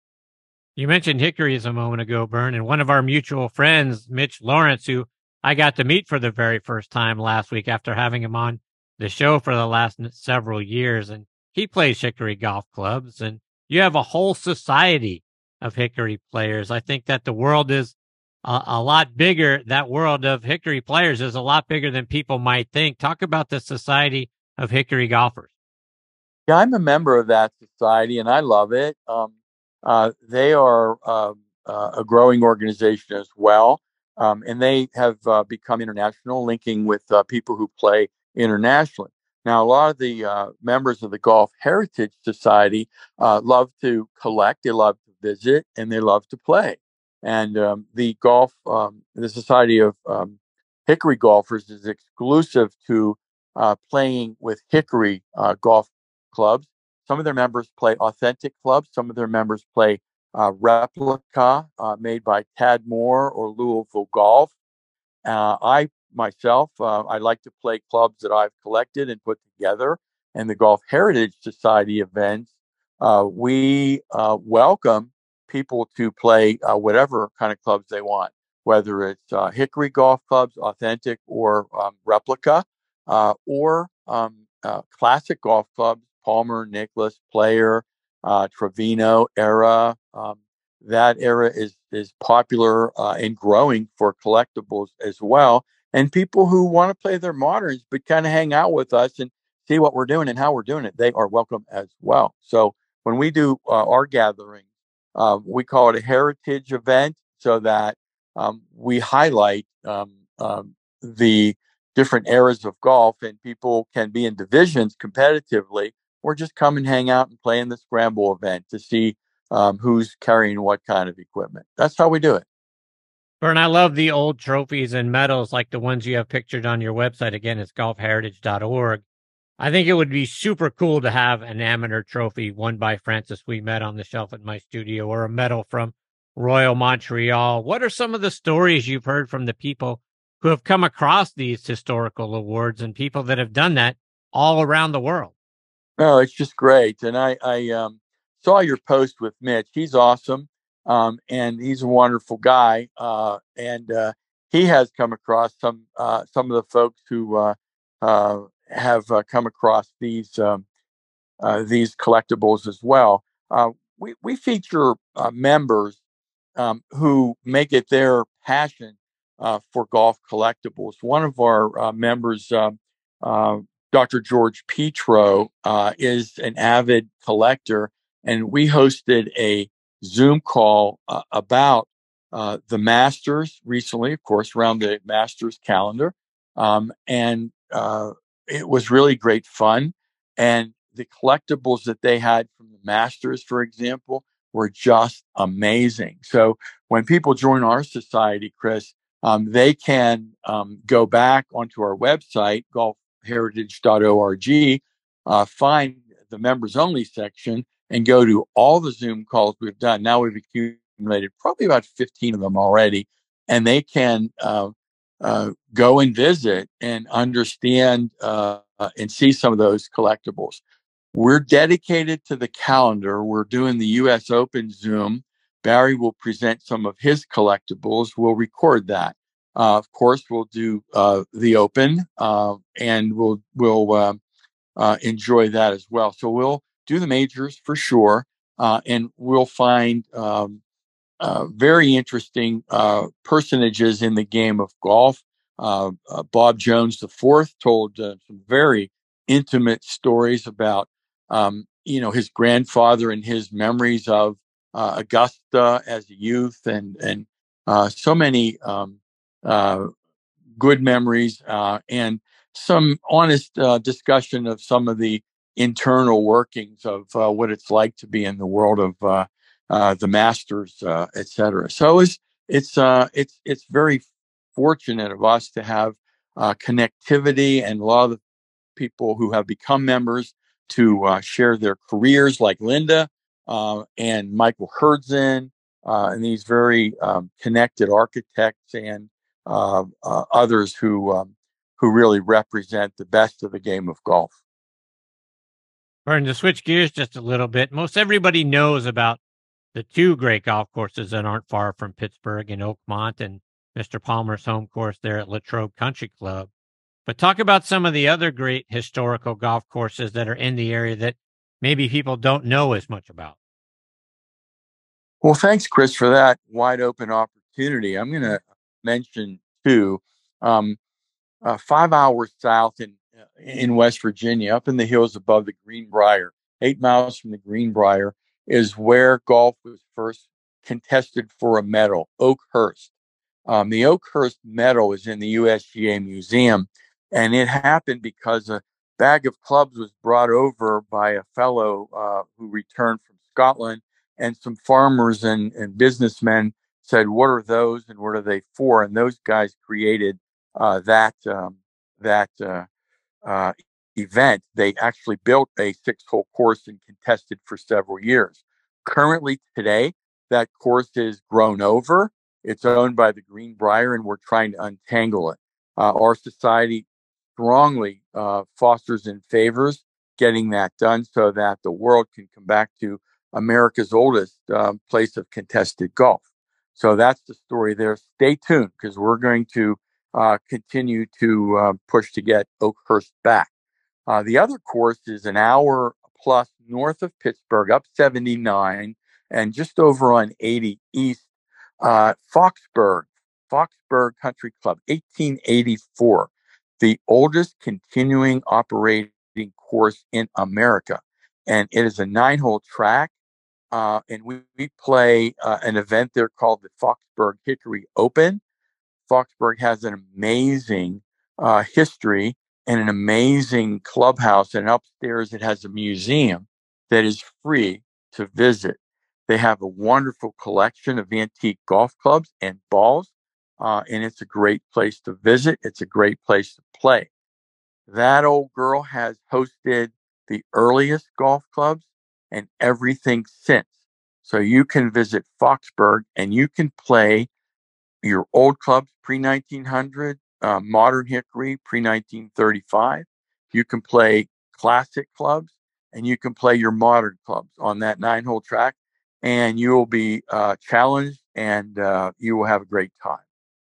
You mentioned Hickories a moment ago, Bern, and one of our mutual friends, Mitch Lawrence, who I got to meet for the very first time last week after having him on the show for the last several years. And he plays Hickory golf clubs, and you have a whole society of Hickory players. I think that the world is a, a lot bigger. That world of Hickory players is a lot bigger than people might think. Talk about the Society of Hickory Golfers. Yeah, I'm a member of that society, and I love it. Um, uh, they are uh, uh, a growing organization as well, um, and they have uh, become international, linking with uh, people who play internationally. Now, a lot of the uh, members of the Golf Heritage Society uh, love to collect, they love to visit, and they love to play. And um, the golf, um, the Society of um, Hickory Golfers is exclusive to uh, playing with Hickory uh, golf clubs. Some of their members play authentic clubs. Some of their members play uh, replica uh, made by Tad Moore or Louisville Golf. Uh, I myself, uh, I like to play clubs that I've collected and put together. And the Golf Heritage Society events, uh, we uh, welcome people to play uh, whatever kind of clubs they want, whether it's uh, Hickory golf clubs, authentic or um, replica, uh, or um, uh, classic golf clubs, Palmer, Nicklaus, Player, uh, Trevino era. Um, that era is is popular uh, and growing for collectibles as well. And people who want to play their moderns but kind of hang out with us and see what we're doing and how we're doing it, they are welcome as well. So when we do uh, our gatherings, uh, we call it a heritage event, so that um, we highlight um, um, the different eras of golf, and people can be in divisions competitively, or just come and hang out and play in the scramble event to see um, who's carrying what kind of equipment. That's how we do it. Bern, I love the old trophies and medals like the ones you have pictured on your website. Again, it's golf heritage dot org. I think it would be super cool to have an amateur trophy won by Francis Ouimet on the shelf at my studio, or a medal from Royal Montreal. What are some of the stories you've heard from the people who have come across these historical awards, and people that have done that all around the world? No, it's just great. And I, I um, saw your post with Mitch. He's awesome. Um, and he's a wonderful guy. Uh, and uh, he has come across some uh, some of the folks who uh, uh, have uh, come across these um, uh, these collectibles as well. Uh, we, we feature uh, members um, who make it their passion uh, for golf collectibles. One of our uh, members, um, uh, Doctor George Petro, uh, is an avid collector, and we hosted a Zoom call uh, about uh, the Masters recently, of course, around the Masters calendar. Um, and uh, it was really great fun. And the collectibles that they had from the Masters, for example, were just amazing. So when people join our society, Chris, um, they can um, go back onto our website, golf heritage dot org, uh, find the members only section, and go to all the Zoom calls we've done. Now we've accumulated probably about fifteen of them already, and they can uh, uh, go and visit and understand uh, uh, and see some of those collectibles. We're dedicated to the calendar. We're doing the U S Open Zoom Barry will present some of his collectibles. We'll record that. Uh, of course, we'll do uh, the Open, uh, and we'll we'll uh, uh, enjoy that as well. So we'll do the majors for sure, uh, and we'll find um, uh, very interesting uh, personages in the game of golf. Uh, uh, Bob Jones the Fourth told uh, some very intimate stories about um, you know his grandfather and his memories of uh, Augusta as a youth, and and uh, so many um, uh, good memories uh, and some honest uh, discussion of some of the internal workings of uh, what it's like to be in the world of uh, uh, the Masters, uh, et cetera. So it's it's uh, it's it's very fortunate of us to have uh, connectivity, and a lot of the people who have become members to uh, share their careers, like Linda uh, and Michael Herdzin, uh, and these very um, connected architects and uh, uh, others who um, who really represent the best of the game of golf. Burn, to switch gears just a little bit, most everybody knows about the two great golf courses that aren't far from Pittsburgh in Oakmont and Mister Palmer's home course there at Latrobe Country Club. But talk about some of the other great historical golf courses that are in the area that maybe people don't know as much about. Well, thanks, Chris, for that wide open opportunity. I'm going to mention two. Um, uh, five hours south in in West Virginia, up in the hills above the Greenbrier, eight miles from the Greenbrier, is where golf was first contested for a medal, Oakhurst. Um, the Oakhurst medal is in the U S G A Museum, and it happened because a bag of clubs was brought over by a fellow uh, who returned from Scotland, and some farmers and, and businessmen said, "What are those, and what are they for?" And those guys created uh, that um, that uh, uh, event. They actually built a six-hole course and contested for several years. Currently, today, that course is grown over. It's owned by the Greenbrier, and we're trying to untangle it. Uh, our society strongly uh, fosters and favors getting that done so that the world can come back to America's oldest uh, place of contested golf. So that's the story there. Stay tuned, because we're going to uh, continue to uh, push to get Oakhurst back. Uh, the other course is an hour plus north of Pittsburgh, up seventy-nine, and just over on eighty east, uh, Foxburg, Foxburg Country Club, eighteen eighty-four, the oldest continuing operating course in America. And it is a nine-hole track. Uh, and we, we play uh, an event there called the Foxburg Hickory Open. Foxburg has an amazing uh, history and an amazing clubhouse. And upstairs, it has a museum that is free to visit. They have a wonderful collection of antique golf clubs and balls. Uh, and it's a great place to visit. It's a great place to play. That old girl has hosted the earliest golf clubs and everything since. So you can visit Foxburg and you can play your old clubs pre nineteen hundred, uh, modern hickory pre nineteen thirty-five. You can play classic clubs and you can play your modern clubs on that nine-hole track, and you will be uh, challenged and uh, you will have a great time.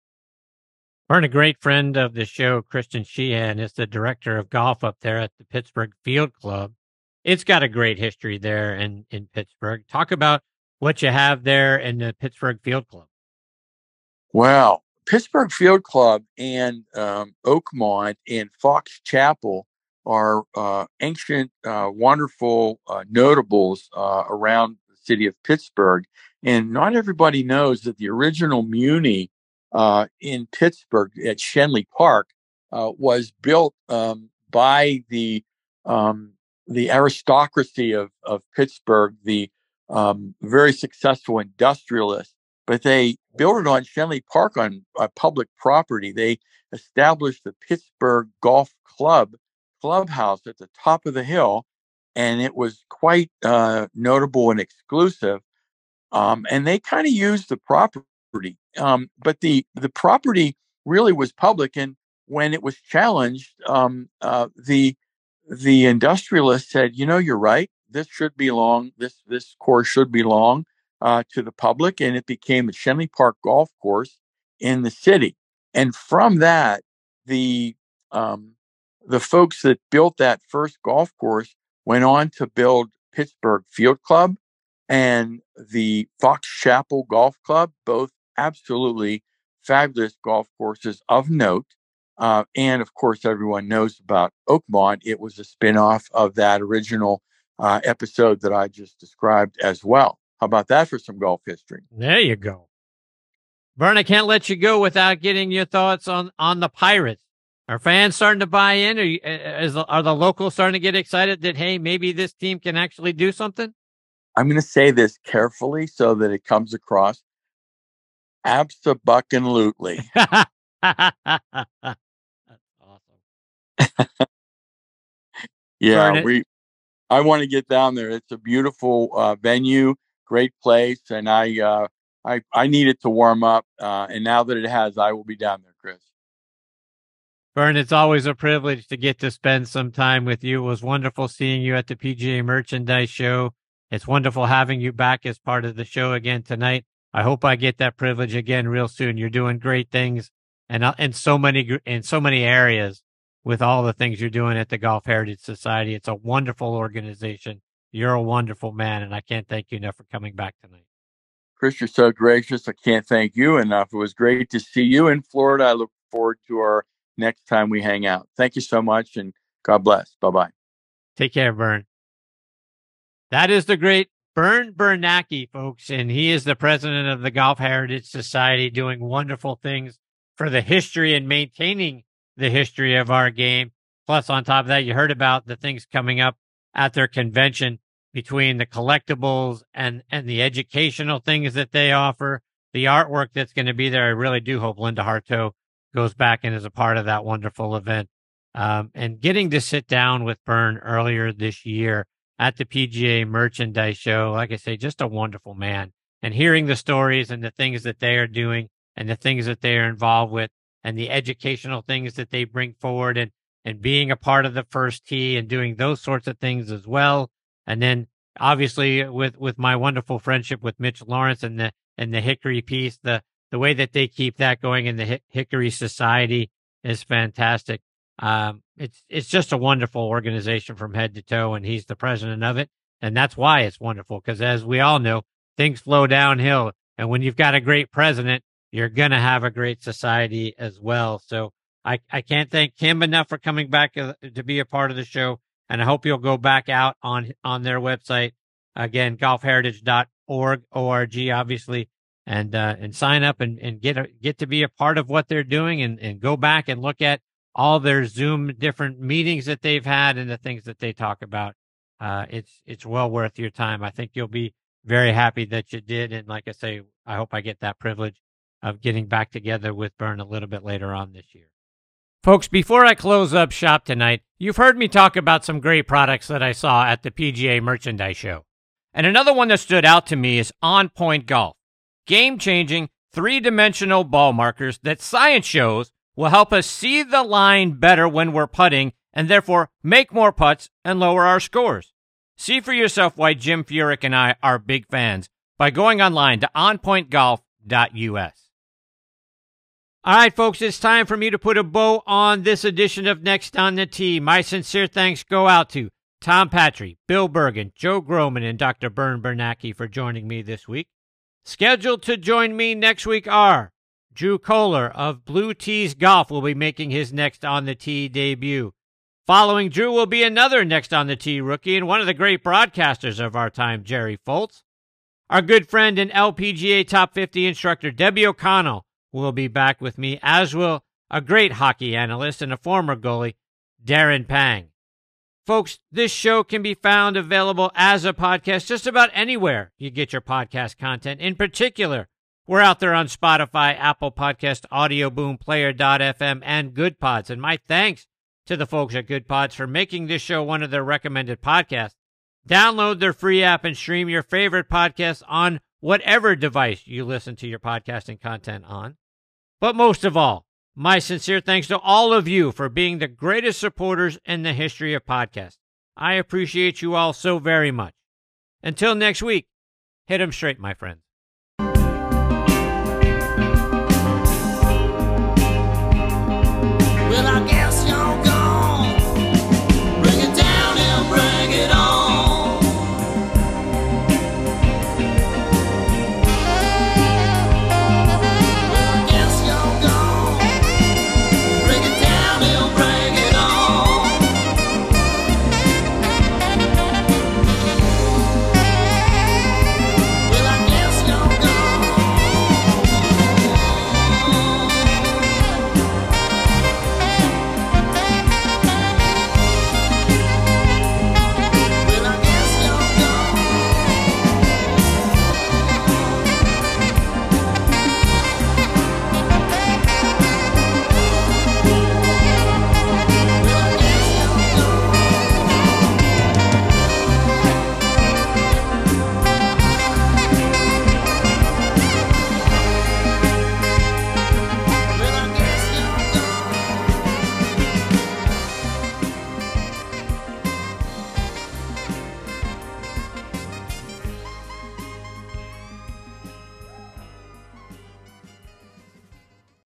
Vern, a great friend of the show, Christian Sheehan, is the director of golf up there at the Pittsburgh Field Club. It's got a great history there in, in Pittsburgh. Talk about what you have there in the Pittsburgh Field Club. Well, Pittsburgh Field Club and um, Oakmont and Fox Chapel are uh, ancient, uh, wonderful uh, notables uh, around the city of Pittsburgh. And not everybody knows that the original Muni uh, in Pittsburgh at Schenley Park uh, was built um, by the um, the aristocracy of, of Pittsburgh, the um, very successful industrialists. But they built it on Schenley Park on uh, public property. They established the Pittsburgh Golf Club clubhouse at the top of the hill, and it was quite uh, notable and exclusive. Um, and they kind of used the property, um, but the the property really was public. And when it was challenged, um, uh, the the industrialist said, "You know, you're right. This should belong. This this course should belong uh, to the public, and it became a Shenley Park golf course in the city. And from that, the um, the folks that built that first golf course went on to build Pittsburgh Field Club and the Fox Chapel Golf Club, both absolutely fabulous golf courses of note. Uh, and of course, everyone knows about Oakmont. It was a spinoff of that original uh, episode that I just described as well. How about that for some golf history? There you go. Vern, I can't let you go without getting your thoughts on, on the Pirates. Are fans starting to buy in? Are, you, is, are the locals starting to get excited that, hey, maybe this team can actually do something? I'm going to say this carefully so that it comes across. Abso-bucking-lutely. That's awesome. Yeah, we. I want to get down there. It's a beautiful uh, venue, great place, and I, uh, I, I need it to warm up. Uh, and now that it has, I will be down there, Chris. Vern, it's always a privilege to get to spend some time with you. It was wonderful seeing you at the P G A Merchandise Show. It's wonderful having you back as part of the show again tonight. I hope I get that privilege again real soon. You're doing great things and uh, in so many in so many areas with all the things you're doing at the Golf Heritage Society. It's a wonderful organization. You're a wonderful man, and I can't thank you enough for coming back tonight. Chris, you're so gracious. I can't thank you enough. It was great to see you in Florida. I look forward to our next time we hang out. Thank you so much, and God bless. Bye-bye. Take care, Vern. That is the great Vern Bernacki, folks, and he is the president of the Golf Heritage Society, doing wonderful things for the history and maintaining the history of our game. Plus, on top of that, you heard about the things coming up at their convention between the collectibles and, and the educational things that they offer, the artwork that's going to be there. I really do hope Linda Hartough goes back and is a part of that wonderful event. Um, and getting to sit down with Vern earlier this year at the P G A Merchandise Show, like I say, just a wonderful man. And hearing the stories and the things that they are doing and the things that they are involved with and the educational things that they bring forward and, and being a part of the First Tee and doing those sorts of things as well. And then obviously with, with my wonderful friendship with Mitch Lawrence and the, and the Hickory piece, the, the way that they keep that going in the Hick- Hickory Society is fantastic. Um, it's, it's just a wonderful organization from head to toe, and he's the president of it. And that's why it's wonderful, because as we all know, things flow downhill. And when you've got a great president, you're going to have a great society as well. So I, I can't thank him enough for coming back uh, to be a part of the show. And I hope you'll go back out on, on their website. Again, golf heritage dot org, O R G, obviously, and, uh, and sign up and, and get, a, get to be a part of what they're doing, and, and go back and look at all their Zoom different meetings that they've had and the things that they talk about. Uh, it's, it's well worth your time. I think you'll be very happy that you did. And like I say, I hope I get that privilege of getting back together with Vern a little bit later on this year. Folks, before I close up shop tonight, you've heard me talk about some great products that I saw at the P G A Merchandise Show. And another one that stood out to me is On Point Golf. Game-changing, three-dimensional ball markers that science shows will help us see the line better when we're putting, and therefore make more putts and lower our scores. See for yourself why Jim Furyk and I are big fans by going online to on point golf dot U S. All right, folks, it's time for me to put a bow on this edition of Next on the Tee. My sincere thanks go out to Tom Patry, Bill Bergen, Joe Groman, and Doctor Vern Bernacki for joining me this week. Scheduled to join me next week are Drew Kohler of Blue Tees Golf will be making his Next on the Tee debut. Following Drew will be another Next on the Tee rookie and one of the great broadcasters of our time, Jerry Foltz. Our good friend and L P G A Top fifty instructor, Debbie O'Connell, will be back with me, as will a great hockey analyst and a former goalie, Darren Pang. Folks, this show can be found available as a podcast just about anywhere you get your podcast content. In particular, we're out there on Spotify, Apple Podcast, Audio Boom, Player dot f m, and Good Pods. And my thanks to the folks at Good Pods for making this show one of their recommended podcasts. Download their free app and stream your favorite podcasts on whatever device you listen to your podcasting content on. But most of all, my sincere thanks to all of you for being the greatest supporters in the history of podcasts. I appreciate you all so very much. Until next week, Hit 'em straight, my friends.